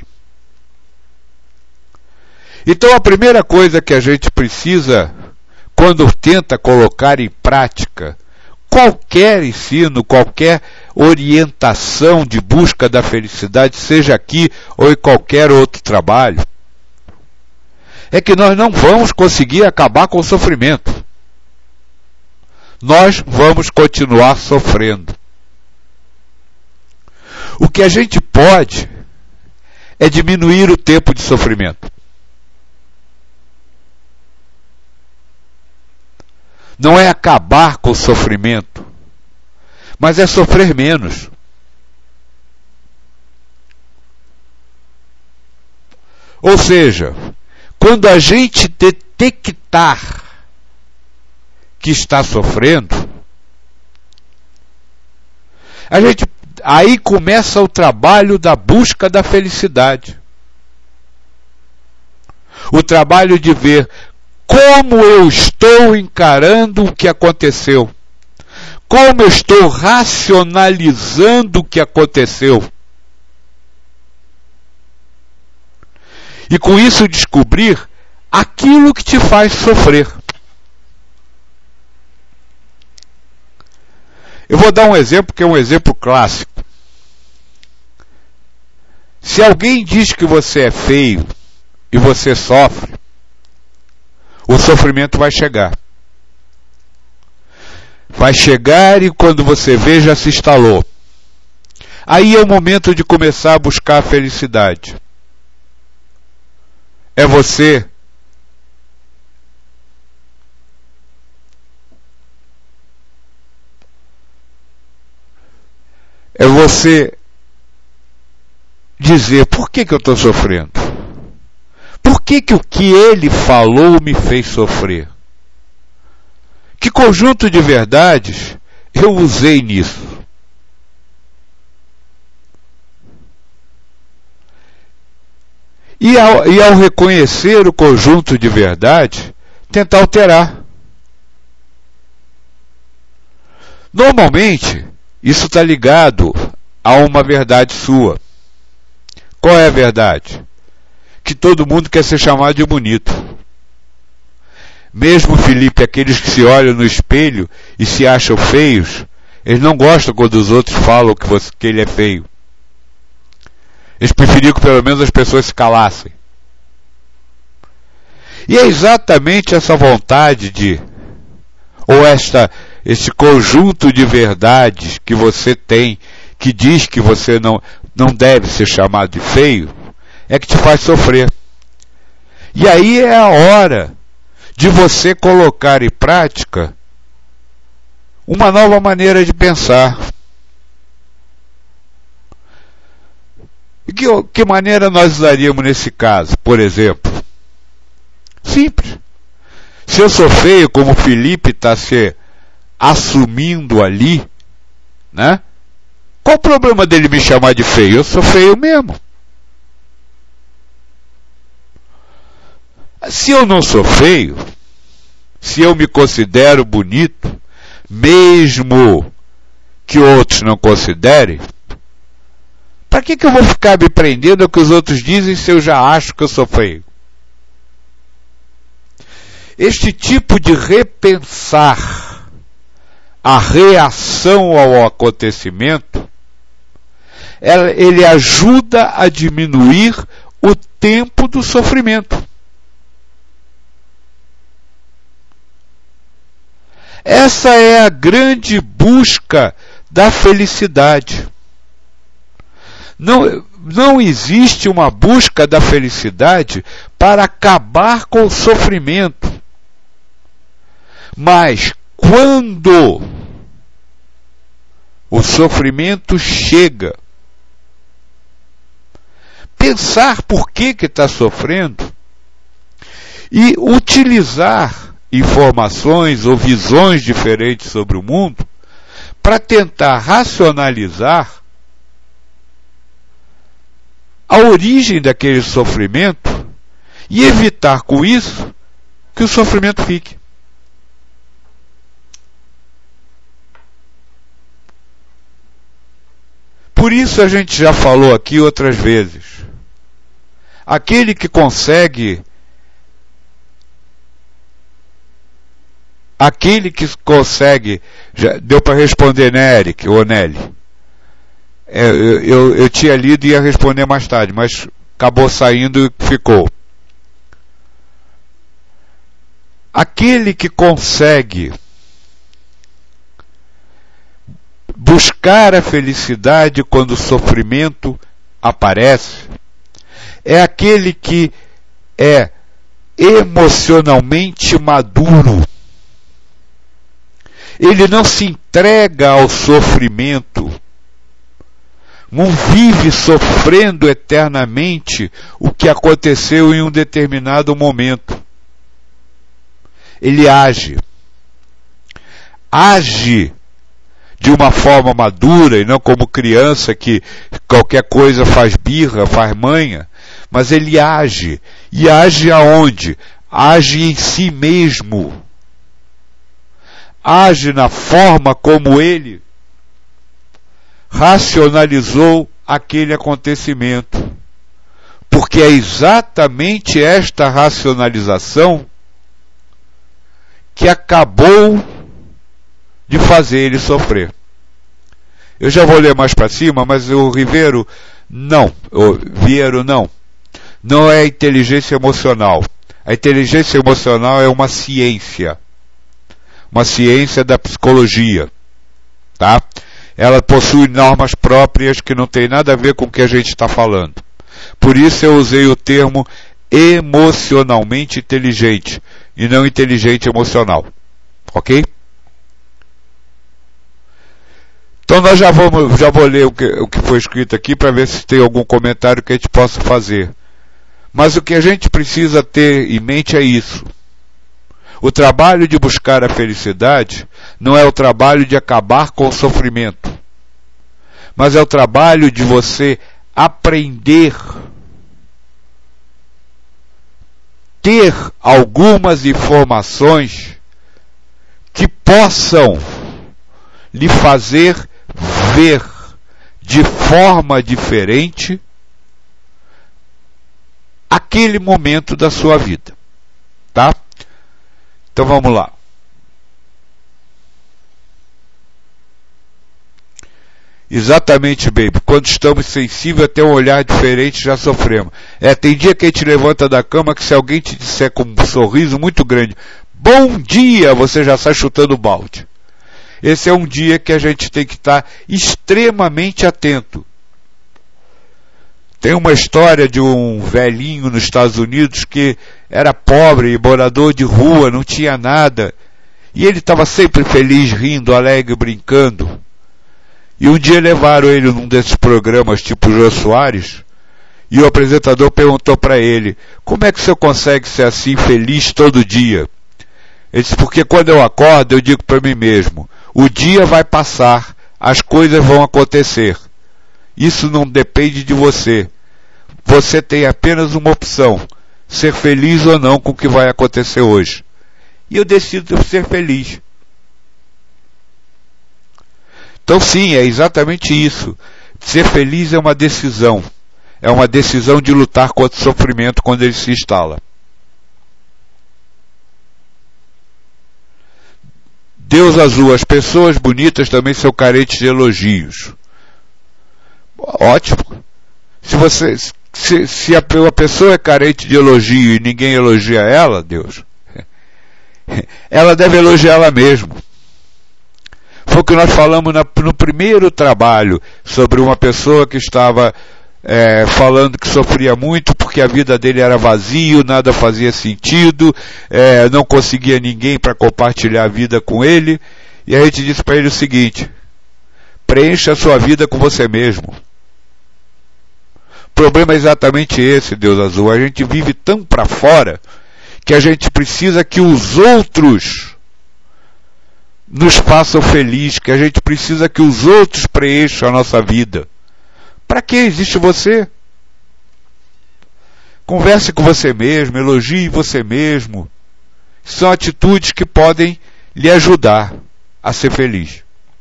Então a primeira coisa que a gente precisa, quando tenta colocar em prática qualquer ensino, qualquer orientação de busca da felicidade, seja aqui ou em qualquer outro trabalho, é que nós não vamos conseguir acabar com o sofrimento. Nós vamos continuar sofrendo. O que a gente pode é diminuir o tempo de sofrimento. Não é acabar com o sofrimento, mas é sofrer menos. Ou seja, quando a gente detectar que está sofrendo, a gente, aí começa o trabalho da busca da felicidade. O trabalho de ver como eu estou encarando o que aconteceu. Como eu estou racionalizando o que aconteceu. E com isso descobrir aquilo que te faz sofrer. Eu vou dar um exemplo que é um exemplo clássico. Se alguém diz que você é feio e você sofre, o sofrimento vai chegar. Vai chegar e quando você vê, já se instalou. Aí é o momento de começar a buscar a felicidade. É você é você dizer, por que que eu estou sofrendo? Por que que o que ele falou me fez sofrer? Que conjunto de verdades eu usei nisso? E ao, e ao reconhecer o conjunto de verdade, tentar alterar. Normalmente, isso está ligado a uma verdade sua. Qual é a verdade? Que todo mundo quer ser chamado de bonito. Mesmo, Felipe, aqueles que se olham no espelho e se acham feios, eles não gostam quando os outros falam que, você, que ele é feio. Eles preferiam que pelo menos as pessoas se calassem. E é exatamente essa vontade de, ou esta, este conjunto de verdades que você tem, que diz que você não, não deve ser chamado de feio, é que te faz sofrer. E aí é a hora de você colocar em prática uma nova maneira de pensar. E que, que maneira nós usaríamos nesse caso, por exemplo? Simples. Se eu sou feio, como o Felipe está se assumindo ali, né? Qual o problema dele me chamar de feio? Eu sou feio mesmo. Se eu não sou feio, se eu me considero bonito, mesmo que outros não considerem, para que que eu vou ficar me prendendo ao que os outros dizem se eu já acho que eu sou feio? Este tipo de repensar a reação ao acontecimento, ele ajuda a diminuir o tempo do sofrimento. Essa é a grande busca da felicidade. Não, não existe uma busca da felicidade para acabar com o sofrimento. Mas quando o sofrimento chega, pensar por que que está sofrendo e utilizar informações ou visões diferentes sobre o mundo para tentar racionalizar a origem daquele sofrimento e evitar com isso que o sofrimento fique. Por isso a gente já falou aqui outras vezes. Aquele que consegue Aquele que consegue... Já deu para responder, né, Eric? Ou Nelly? É, eu, eu, eu tinha lido e ia responder mais tarde, mas acabou saindo e ficou. Aquele que consegue buscar a felicidade quando o sofrimento aparece, é aquele que é emocionalmente maduro. Ele não se entrega ao sofrimento, não vive sofrendo eternamente o que aconteceu em um determinado momento. Ele age. Age de uma forma madura e não como criança que qualquer coisa faz birra, faz manha, mas ele age. E age aonde? Age em si mesmo. Age na forma como ele racionalizou aquele acontecimento. Porque é exatamente esta racionalização que acabou de fazer ele sofrer. Eu já vou ler mais para cima, mas o Ribeiro não, o Vieiro não. Não é inteligência emocional. A inteligência emocional é uma ciência. Uma ciência da psicologia, tá? Ela possui normas próprias que não tem nada a ver com o que a gente está falando. Por isso eu usei o termo emocionalmente inteligente e não inteligente emocional, ok? Então nós já vamos, já vou ler o que, o que foi escrito aqui para ver se tem algum comentário que a gente possa fazer. Mas o que a gente precisa ter em mente é isso. O trabalho de buscar a felicidade não é o trabalho de acabar com o sofrimento, mas é o trabalho de você aprender, ter algumas informações que possam lhe fazer ver de forma diferente aquele momento da sua vida, tá? Então vamos lá. Exatamente, baby. Quando estamos sensíveis até um olhar diferente, já sofremos. É, tem dia que a gente levanta da cama que se alguém te disser com um sorriso muito grande, bom dia, você já sai chutando o balde. Esse é um dia que a gente tem que estar extremamente atento. Tem uma história de um velhinho nos Estados Unidos que era pobre, morador de rua, não tinha nada. E ele estava sempre feliz, rindo, alegre, brincando. E um dia levaram ele num desses programas tipo Jô Soares, e o apresentador perguntou para ele, como é que o senhor consegue ser assim feliz todo dia? Ele disse, porque quando eu acordo eu digo para mim mesmo, o dia vai passar, as coisas vão acontecer. Isso não depende de você. Você tem apenas uma opção, ser feliz ou não com o que vai acontecer hoje. E eu decido ser feliz. Então sim, é exatamente isso. Ser feliz é uma decisão. É uma decisão de lutar contra o sofrimento quando ele se instala. Deus azul, as pessoas bonitas também são carentes de elogios. Ótimo. Se você, se, se a, a pessoa é carente de elogio e ninguém elogia ela, Deus, ela deve elogiar ela mesma. Foi o que nós falamos na, no primeiro trabalho sobre uma pessoa que estava é, falando que sofria muito porque a vida dele era vazio, nada fazia sentido, é, não conseguia ninguém para compartilhar a vida com ele. E a gente disse para ele o seguinte, preencha a sua vida com você mesmo. O problema é exatamente esse, Deus azul. A gente vive tão para fora que a gente precisa que os outros nos façam feliz, que a gente precisa que os outros preencham a nossa vida. Para que existe você? Converse com você mesmo, elogie você mesmo. São atitudes que podem lhe ajudar a ser feliz.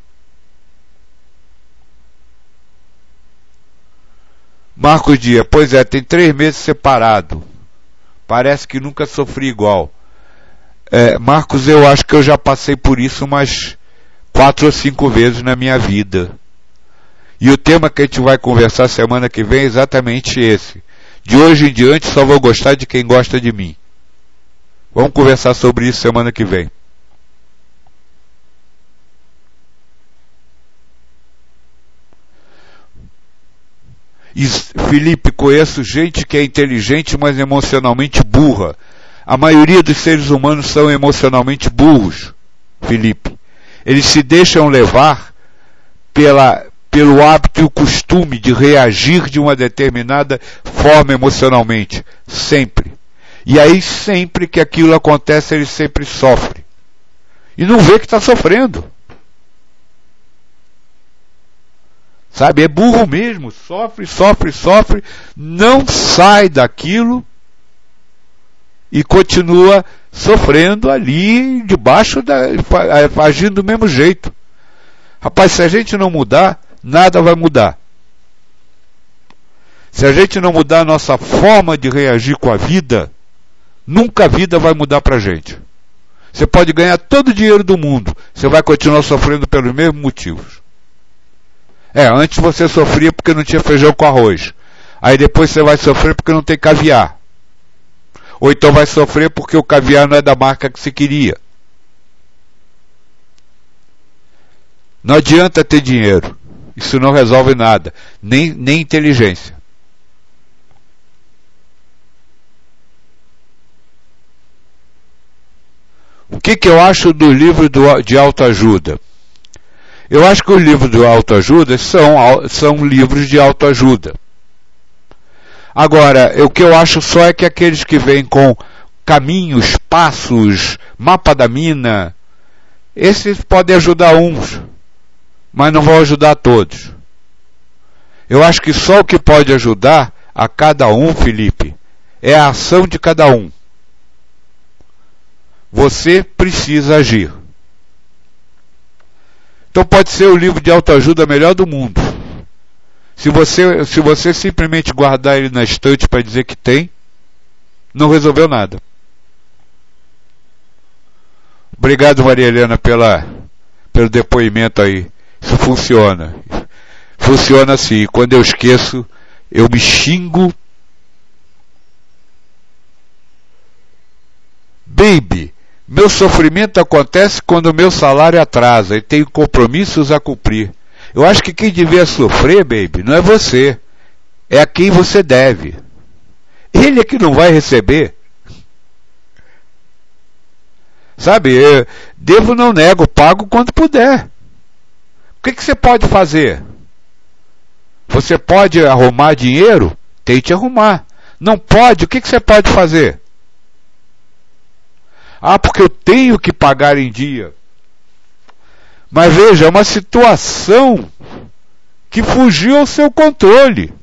Marcos Dias, pois é, tem três meses separado. Parece que nunca sofri igual. É, Marcos, eu acho que eu já passei por isso umas quatro ou cinco vezes na minha vida. E o tema que a gente vai conversar semana que vem é exatamente esse. De hoje em diante só vou gostar de quem gosta de mim. Vamos conversar sobre isso semana que vem. E, Felipe, conheço gente que é inteligente, mas emocionalmente burra. A maioria dos seres humanos são emocionalmente burros, Felipe. Eles se deixam levar pela, pelo hábito e o costume de reagir de uma determinada forma emocionalmente. Sempre. E aí, sempre que aquilo acontece, ele sempre sofre. E não vê que está sofrendo. Sabe, é burro mesmo. Sofre, sofre, sofre. Não sai daquilo. E continua sofrendo ali, debaixo da... agindo do mesmo jeito. Rapaz, se a gente não mudar, nada vai mudar. Se a gente não mudar a nossa forma de reagir com a vida, nunca a vida vai mudar pra gente. Você pode ganhar todo o dinheiro do mundo, você vai continuar sofrendo pelos mesmos motivos. É, antes você sofria porque não tinha feijão com arroz. Aí depois você vai sofrer porque não tem caviar. Ou então vai sofrer porque o caviar não é da marca que se queria. Não adianta ter dinheiro. Isso não resolve nada. Nem, nem inteligência. O que, que eu acho do livro do, de autoajuda? Eu acho que os livros de autoajuda são, são livros de autoajuda. Agora, o que eu acho só é que aqueles que vêm com caminhos, passos, mapa da mina, esses podem ajudar uns, mas não vão ajudar todos. Eu acho que só o que pode ajudar a cada um, Felipe, é a ação de cada um. Você precisa agir. Então pode ser o livro de autoajuda melhor do mundo. Se você, se você simplesmente guardar ele na estante para dizer que tem, não resolveu nada. Obrigado, Maria Helena, pela, pelo depoimento aí. Isso funciona. Funciona assim. Quando eu esqueço, eu me xingo. Baby, meu sofrimento acontece quando o meu salário atrasa e tenho compromissos a cumprir. Eu acho que quem devia sofrer, baby, não é você. É a quem você deve. Ele é que não vai receber. Sabe, eu devo não nego, pago quando puder. O que, que você pode fazer? Você pode arrumar dinheiro? Tente arrumar. Não pode, o que, que você pode fazer? Ah, porque eu tenho que pagar em dia. Mas veja, é uma situação que fugiu ao seu controle.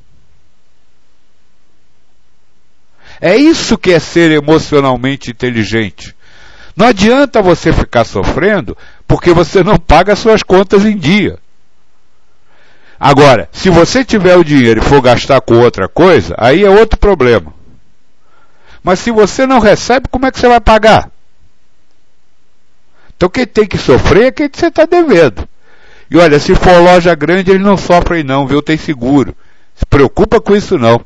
É isso que é ser emocionalmente inteligente. Não adianta você ficar sofrendo porque você não paga suas contas em dia. Agora, se você tiver o dinheiro e for gastar com outra coisa, aí é outro problema. Mas se você não recebe, como é que você vai pagar? Então quem tem que sofrer é quem você está devendo. E olha, se for loja grande, eles não sofrem não, viu? Tem seguro. Se preocupa com isso não.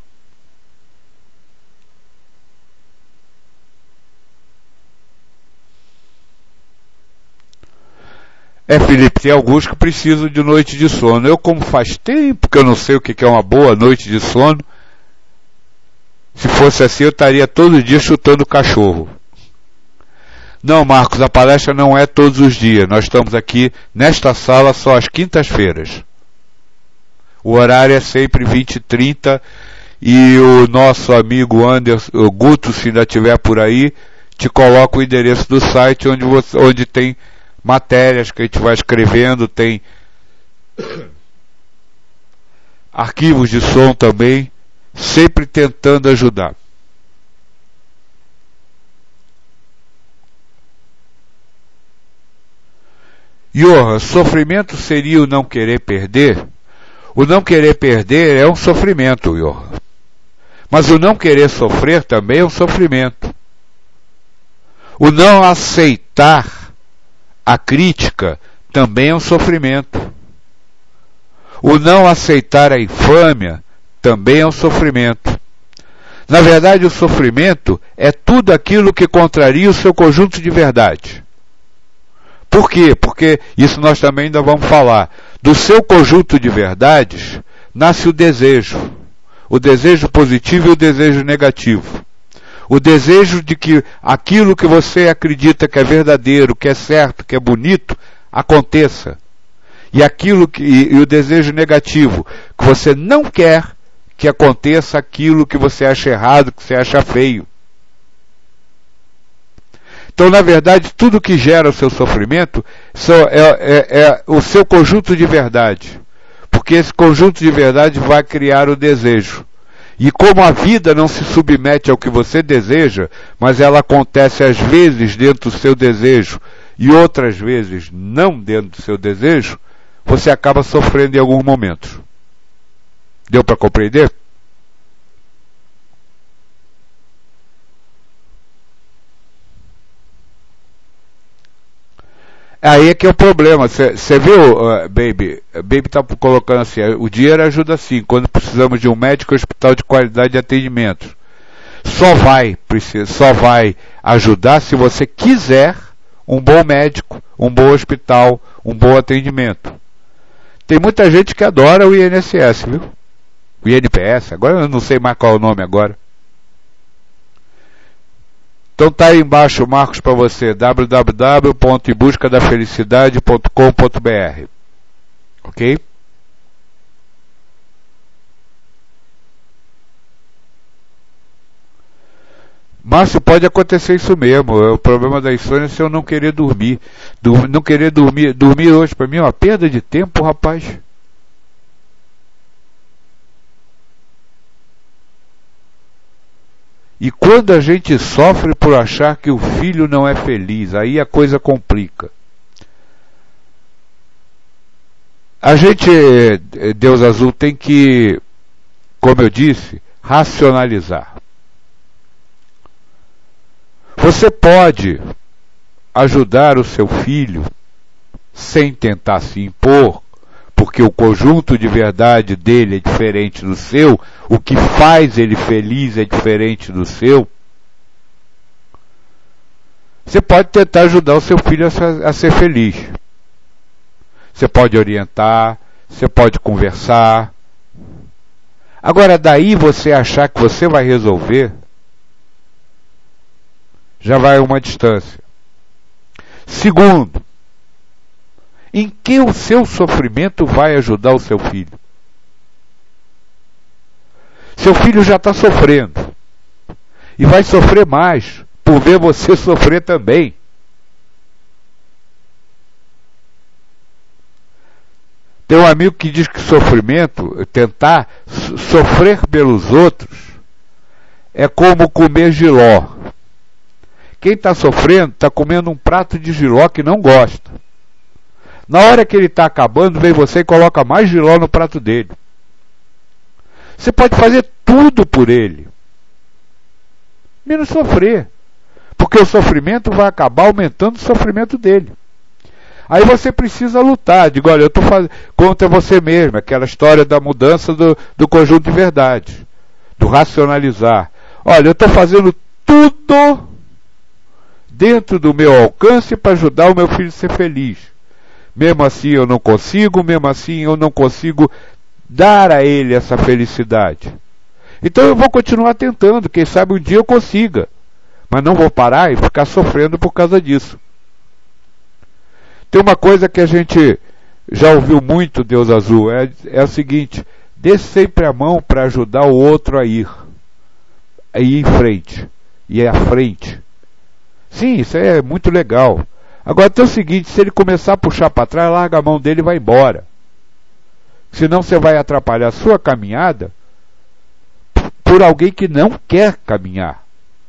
É, Felipe, tem alguns que precisam de noite de sono. Eu, como faz tempo que eu não sei o que é uma boa noite de sono, se fosse assim eu estaria todo dia chutando cachorro. Não, Marcos, a palestra não é todos os dias. Nós estamos aqui nesta sala só às quintas-feiras. O horário é sempre vinte e trinta e o nosso amigo Anderson, o Guto, se ainda estiver por aí, te coloca o endereço do site onde, você, onde tem matérias que a gente vai escrevendo, tem arquivos de som também, sempre tentando ajudar. Johan, sofrimento seria o não querer perder? O não querer perder é um sofrimento, Johan. Mas o não querer sofrer também é um sofrimento. O não aceitar a crítica também é um sofrimento. O não aceitar a infâmia também é um sofrimento. Na verdade, o sofrimento é tudo aquilo que contraria o seu conjunto de verdade. Por quê? Porque isso nós também ainda vamos falar. Do seu conjunto de verdades nasce o desejo. O desejo positivo e o desejo negativo. O desejo de que aquilo que você acredita que é verdadeiro, que é certo, que é bonito, aconteça. E aquilo que, e, e o desejo negativo, que você não quer que aconteça aquilo que você acha errado, que você acha feio. Então, na verdade, tudo que gera o seu sofrimento é, é, é o seu conjunto de verdade. Porque esse conjunto de verdade vai criar o desejo. E como a vida não se submete ao que você deseja, mas ela acontece às vezes dentro do seu desejo e outras vezes não dentro do seu desejo, você acaba sofrendo em alguns momentos. Deu para compreender? Aí é que é o problema. Você viu, uh, Baby? Baby está colocando assim, o dinheiro ajuda sim, quando precisamos de um médico e hospital de qualidade de atendimento. Só vai, precisa, só vai ajudar se você quiser um bom médico, um bom hospital, um bom atendimento. Tem muita gente que adora o I N S S, viu? O I N P S, agora eu não sei mais qual é o nome agora. Então tá aí embaixo, Marcos, para você, w w w ponto em busca da felicidade ponto com ponto b r. Ok? Márcio, pode acontecer isso mesmo. O problema da insônia é se eu não querer dormir. Dur- não querer dormir. Dormir hoje para mim é uma perda de tempo, rapaz. E quando a gente sofre por achar que o filho não é feliz, aí a coisa complica. A gente, Deus Azul, tem que, como eu disse, racionalizar. Você pode ajudar o seu filho sem tentar se impor, porque o conjunto de verdade dele é diferente do seu, o que faz ele feliz é diferente do seu, você pode tentar ajudar o seu filho a ser feliz. Você pode orientar, você pode conversar. Agora, daí você achar que você vai resolver, já vai uma distância. Segundo, em que o seu sofrimento vai ajudar o seu filho? Seu filho já está sofrendo. E vai sofrer mais por ver você sofrer também. Tem um amigo que diz que sofrimento, tentar sofrer pelos outros, é como comer jiló. Quem está sofrendo está comendo um prato de jiló que não gosta. Na hora que ele está acabando, vem você e coloca mais jiló no prato dele. Você pode fazer tudo por ele, menos sofrer. Porque o sofrimento vai acabar aumentando o sofrimento dele. Aí você precisa lutar. Digo, olha, eu estou fazendo contra você mesmo. Aquela história da mudança do, do conjunto de verdades. Do racionalizar. Olha, eu estou fazendo tudo dentro do meu alcance para ajudar o meu filho a ser feliz. Mesmo assim eu não consigo, mesmo assim eu não consigo dar a ele essa felicidade. Então eu vou continuar tentando, quem sabe um dia eu consiga. Mas não vou parar e ficar sofrendo por causa disso. Tem uma coisa que a gente já ouviu muito, Deus Azul, é, é o seguinte: dê sempre a mão para ajudar o outro a ir. A ir em frente. E é à frente. Sim, isso é muito legal. Agora tem o seguinte, se ele começar a puxar para trás, larga a mão dele e vai embora. Senão você vai atrapalhar a sua caminhada por alguém que não quer caminhar.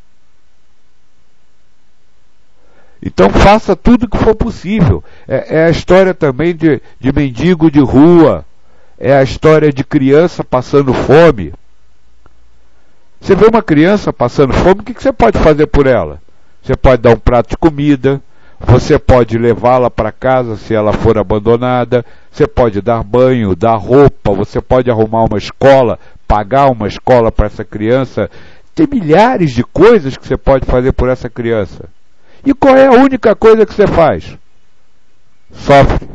Então faça tudo o que for possível. É, é a história também de, de mendigo de rua. É a história de criança passando fome. Você vê uma criança passando fome, o que, que você pode fazer por ela? Você pode dar um prato de comida, você pode levá-la para casa se ela for abandonada, você pode dar banho, dar roupa, você pode arrumar uma escola, pagar uma escola para essa criança. Tem milhares de coisas que você pode fazer por essa criança. E qual é a única coisa que você faz? Sofre.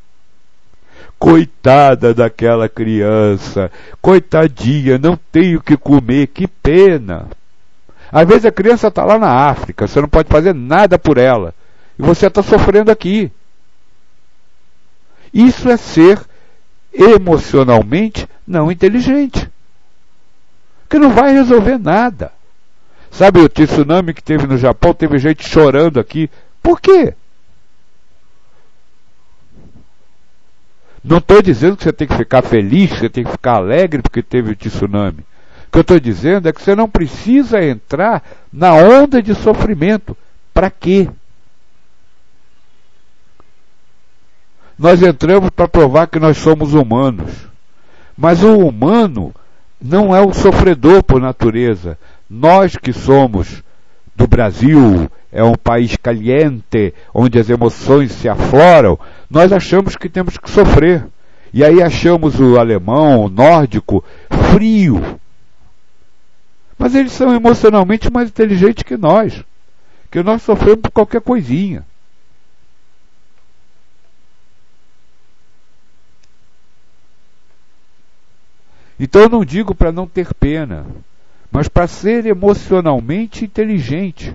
Coitada daquela criança, coitadinha, não tem o que comer, que pena. Às vezes a criança está lá na África, você não pode fazer nada por ela. E você está sofrendo aqui. Isso é ser emocionalmente não inteligente. Que não vai resolver nada. Sabe o tsunami que teve no Japão? Teve gente chorando aqui. Por quê? Não estou dizendo que você tem que ficar feliz, que você tem que ficar alegre porque teve o tsunami. O que eu estou dizendo é que você não precisa entrar na onda de sofrimento. Para quê? Nós entramos para provar que nós somos humanos. Mas o humano não é o sofredor por natureza. Nós que somos do Brasil, é um país caliente, onde as emoções se afloram, nós achamos que temos que sofrer. E aí achamos o alemão, o nórdico, frio. Mas eles são emocionalmente mais inteligentes que nós. Que nós sofremos por qualquer coisinha. Então eu não digo para não ter pena, mas para ser emocionalmente inteligente.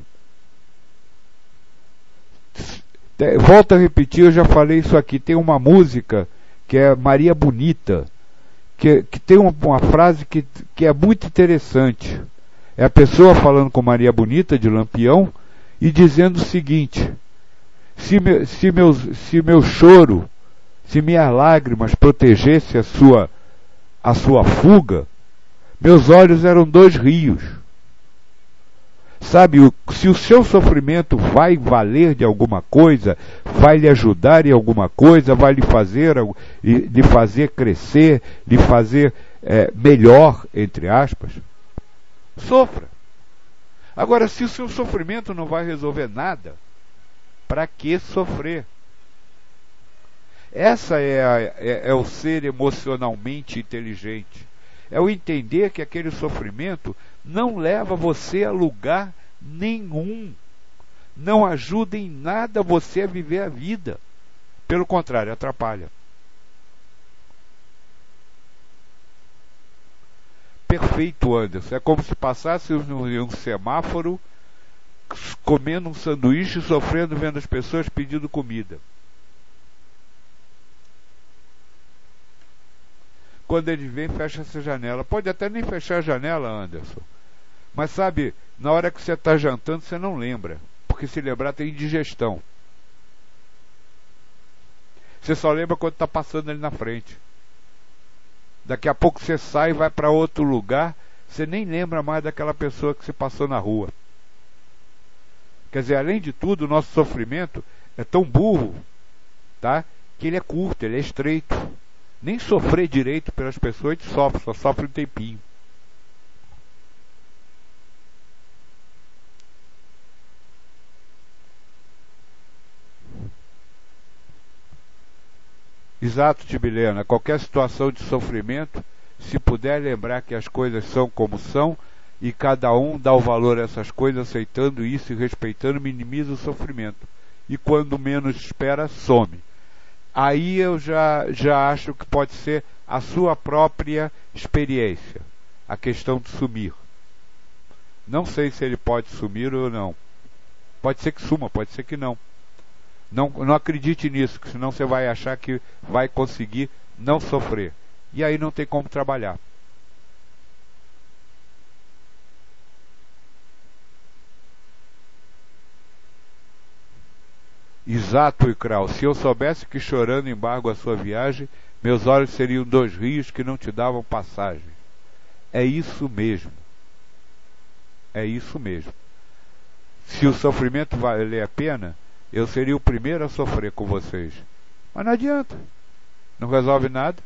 Volto a repetir, eu já falei isso aqui, tem uma música que é Maria Bonita, que, que tem uma, uma frase que, que é muito interessante. É a pessoa falando com Maria Bonita de Lampião e dizendo o seguinte: se, me, se, meu, se meu choro, se minhas lágrimas protegesse a sua, a sua fuga, meus olhos eram dois rios. Sabe, se o seu sofrimento vai valer de alguma coisa, vai lhe ajudar em alguma coisa, vai lhe fazer, lhe fazer crescer, lhe fazer é, melhor, entre aspas, sofra. Agora, se o seu sofrimento não vai resolver nada, Para que sofrer? Essa é, a, é, é o ser emocionalmente inteligente. É o entender que aquele sofrimento não leva você a lugar nenhum. Não ajuda em nada você a viver a vida. Pelo contrário, atrapalha. Perfeito, Anderson. É como se passasse um, um semáforo comendo um sanduíche, sofrendo, vendo as pessoas pedindo comida. Quando eles vêm, fecha essa janela. Pode até nem fechar a janela, Anderson. Mas sabe, na hora que você está jantando, você não lembra. Porque se lembrar tem indigestão. Você só lembra quando está passando ali na frente. Daqui a pouco você sai e vai para outro lugar, você nem lembra mais daquela pessoa que você passou na rua. Quer dizer, além de tudo, o nosso sofrimento é tão burro, tá? Que ele é curto, ele é estreito. Nem sofrer direito pelas pessoas a gente sofre, só sofre um tempinho. Exato, Tibilena. Qualquer situação de sofrimento, se puder lembrar que as coisas são como são e cada um dá o valor a essas coisas, aceitando isso e respeitando, minimiza o sofrimento. E quando menos espera, some. Aí eu já, já acho que pode ser a sua própria experiência, a questão de sumir. Não sei se ele pode sumir ou não. Pode ser que suma, pode ser que não. Não, não acredite nisso, que senão você vai achar que vai conseguir não sofrer. E aí não tem como trabalhar. Exato, Icral. Se eu soubesse que chorando embargo a sua viagem, meus olhos seriam dois rios que não te davam passagem. É isso mesmo. É isso mesmo. Se o sofrimento valer a pena, eu seria o primeiro a sofrer com vocês. Mas não adianta. Não resolve nada.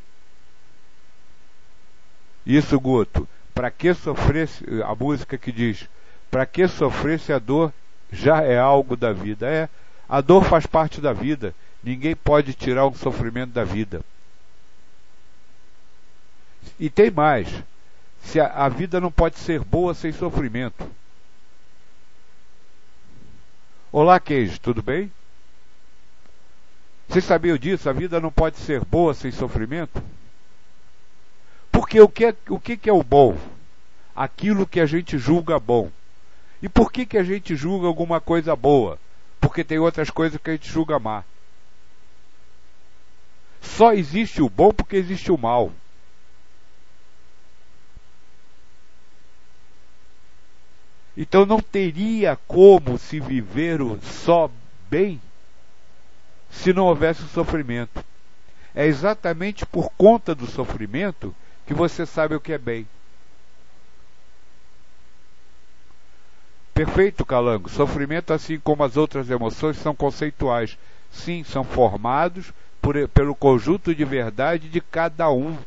Isso, Guto. Para que sofrer, a música que diz, para que sofrer se a dor já é algo da vida? É, a dor faz parte da vida. Ninguém pode tirar o sofrimento da vida. E tem mais. Se a, a vida não pode ser boa sem sofrimento. Olá, Queijo, tudo bem? Vocês sabiam disso? A vida não pode ser boa sem sofrimento? Porque o que é o, que é o bom? Aquilo que a gente julga bom. E por que, que a gente julga alguma coisa boa? Porque tem outras coisas que a gente julga má. Só existe o bom porque existe o mal. Então não teria como se viver o só bem se não houvesse o sofrimento. É exatamente por conta do sofrimento que você sabe o que é bem. Perfeito, Calango. Sofrimento, assim como as outras emoções, são conceituais. Sim, são formados por, pelo conjunto de verdade de cada um.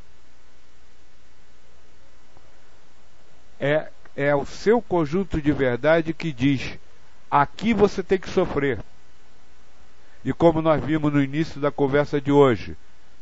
É, é o seu conjunto de verdade que diz: aqui você tem que sofrer. E como nós vimos no início da conversa de hoje,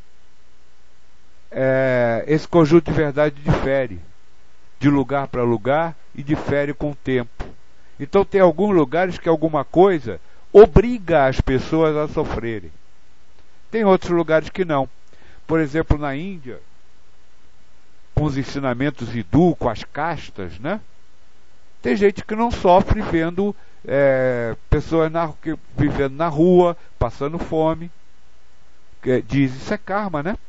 é, esse conjunto de verdade difere de lugar para lugar e difere com o tempo. Então tem alguns lugares que alguma coisa obriga as pessoas a sofrerem. Tem outros lugares que não. Por exemplo, na Índia, com os ensinamentos hindu, com as castas, né? Tem gente que não sofre vendo é, pessoas na, que, vivendo na rua, passando fome. Que, diz, isso é karma, né?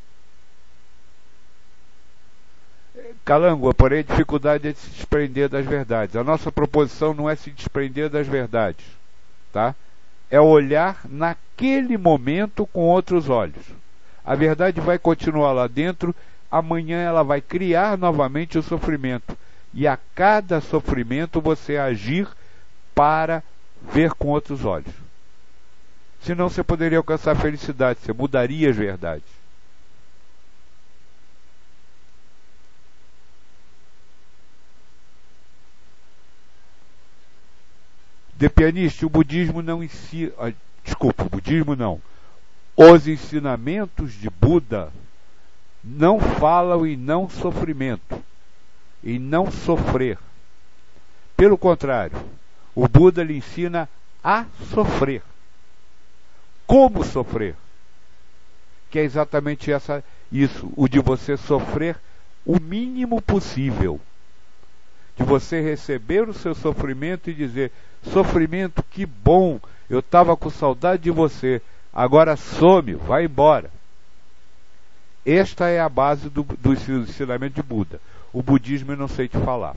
Calango, porém, a dificuldade é de se desprender das verdades. A nossa proposição não é se desprender das verdades, tá? É olhar naquele momento com outros olhos. A verdade vai continuar lá dentro, amanhã ela vai criar novamente o sofrimento. E a cada sofrimento você agir para ver com outros olhos. Senão você poderia alcançar a felicidade, você mudaria as verdades. De pianista, o budismo não ensina... Ah, desculpa, o budismo não. Os ensinamentos de Buda não falam em não sofrimento, em não sofrer. Pelo contrário, o Buda lhe ensina a sofrer. Como sofrer? Que é exatamente essa, isso, o de você sofrer o mínimo possível. De você receber o seu sofrimento e dizer: sofrimento, que bom, eu estava com saudade de você, agora some, vai embora. Esta é a base do, do ensinamento de Buda. O budismo eu não sei te falar.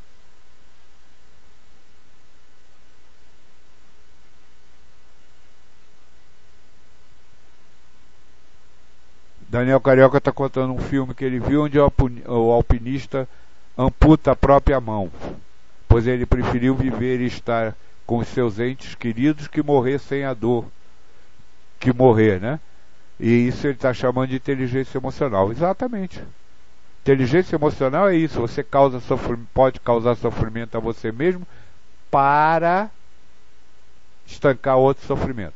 Daniel Carioca está contando um filme que ele viu onde o alpinista amputa a própria mão, pois ele preferiu viver e estar com os seus entes queridos que morrer sem a dor que morrer, né? E isso ele está chamando de inteligência emocional. Exatamente. Inteligência emocional é isso. Você causa sofrimento, pode causar sofrimento a você mesmo para estancar outro sofrimento.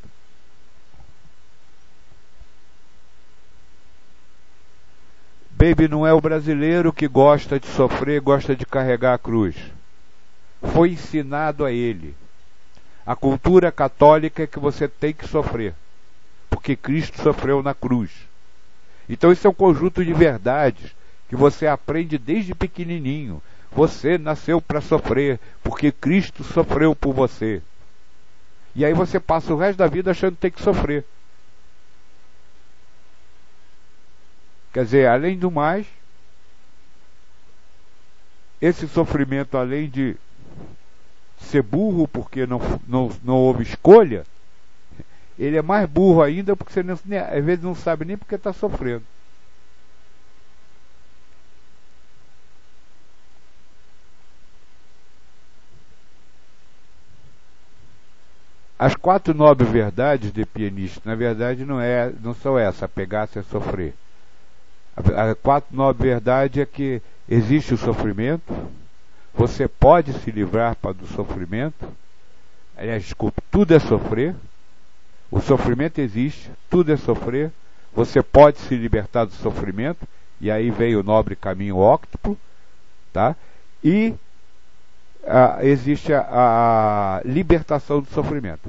Baby não é o brasileiro que gosta de sofrer, gosta de carregar a cruz. Foi ensinado a ele. A cultura católica é que você tem que sofrer, porque Cristo sofreu na cruz. Então isso é um conjunto de verdades que você aprende desde pequenininho. Você nasceu para sofrer, porque Cristo sofreu por você. E aí você passa o resto da vida achando que tem que sofrer. Quer dizer, além do mais, esse sofrimento, além de ser burro porque não, não, não houve escolha, ele é mais burro ainda porque você não, às vezes não sabe nem porque está sofrendo. As quatro nobres verdades de pianista, na verdade, não, é, não são essas, apegar-se a sofrer. A quatro nobres verdade é que existe o sofrimento, você pode se livrar do sofrimento, aliás, desculpe, tudo é sofrer, o sofrimento existe, tudo é sofrer, você pode se libertar do sofrimento, e aí vem o nobre caminho óctuplo, tá? E ah, existe a, a libertação do sofrimento.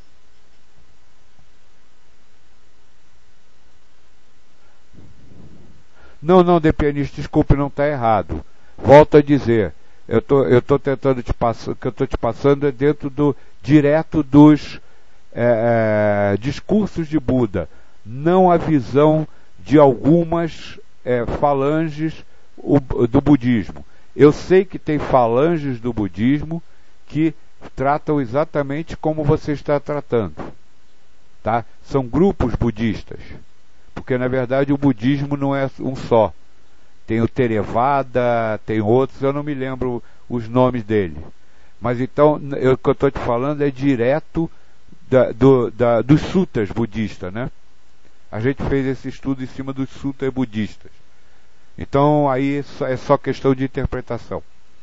Não, não, de pianista, desculpe, não está errado. Volto a dizer, eu tô, eu tô tentando te passar, o que eu estou te passando é dentro do, direto dos é, é, discursos de Buda, não a visão de algumas é, falanges o, do budismo. Eu sei que tem falanges do budismo que tratam exatamente como você está tratando, tá? São grupos budistas. Porque, na verdade, o budismo não é um só. Tem o Theravada, tem outros, eu não me lembro os nomes dele. Mas, então, eu, o que eu estou te falando é direto da, do, da, dos sutras budistas, né? A gente fez esse estudo em cima dos sutras budistas. Então, aí é só questão de interpretação.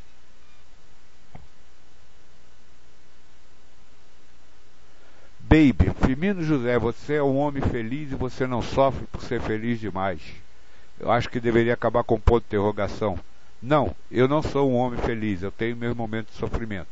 Baby, Firmino José, você é um homem feliz e você não sofre por ser feliz demais. Eu acho que deveria acabar com ponto de interrogação. Não, eu não sou um homem feliz, eu tenho meus momentos de sofrimento.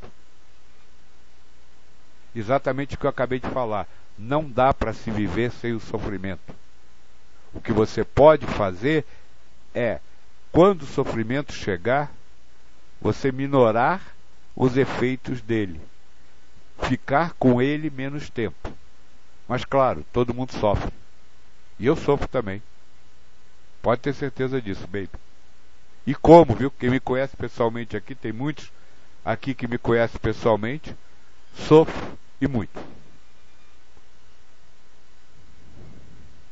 Exatamente o que eu acabei de falar. Não dá para se viver sem o sofrimento. O que você pode fazer é, quando o sofrimento chegar, você minorar os efeitos dele. Ficar com ele menos tempo. Mas claro, todo mundo sofre. E eu sofro também. Pode ter certeza disso, baby. E como, viu? Quem me conhece pessoalmente aqui, tem muitos aqui que me conhecem pessoalmente, sofro e muito.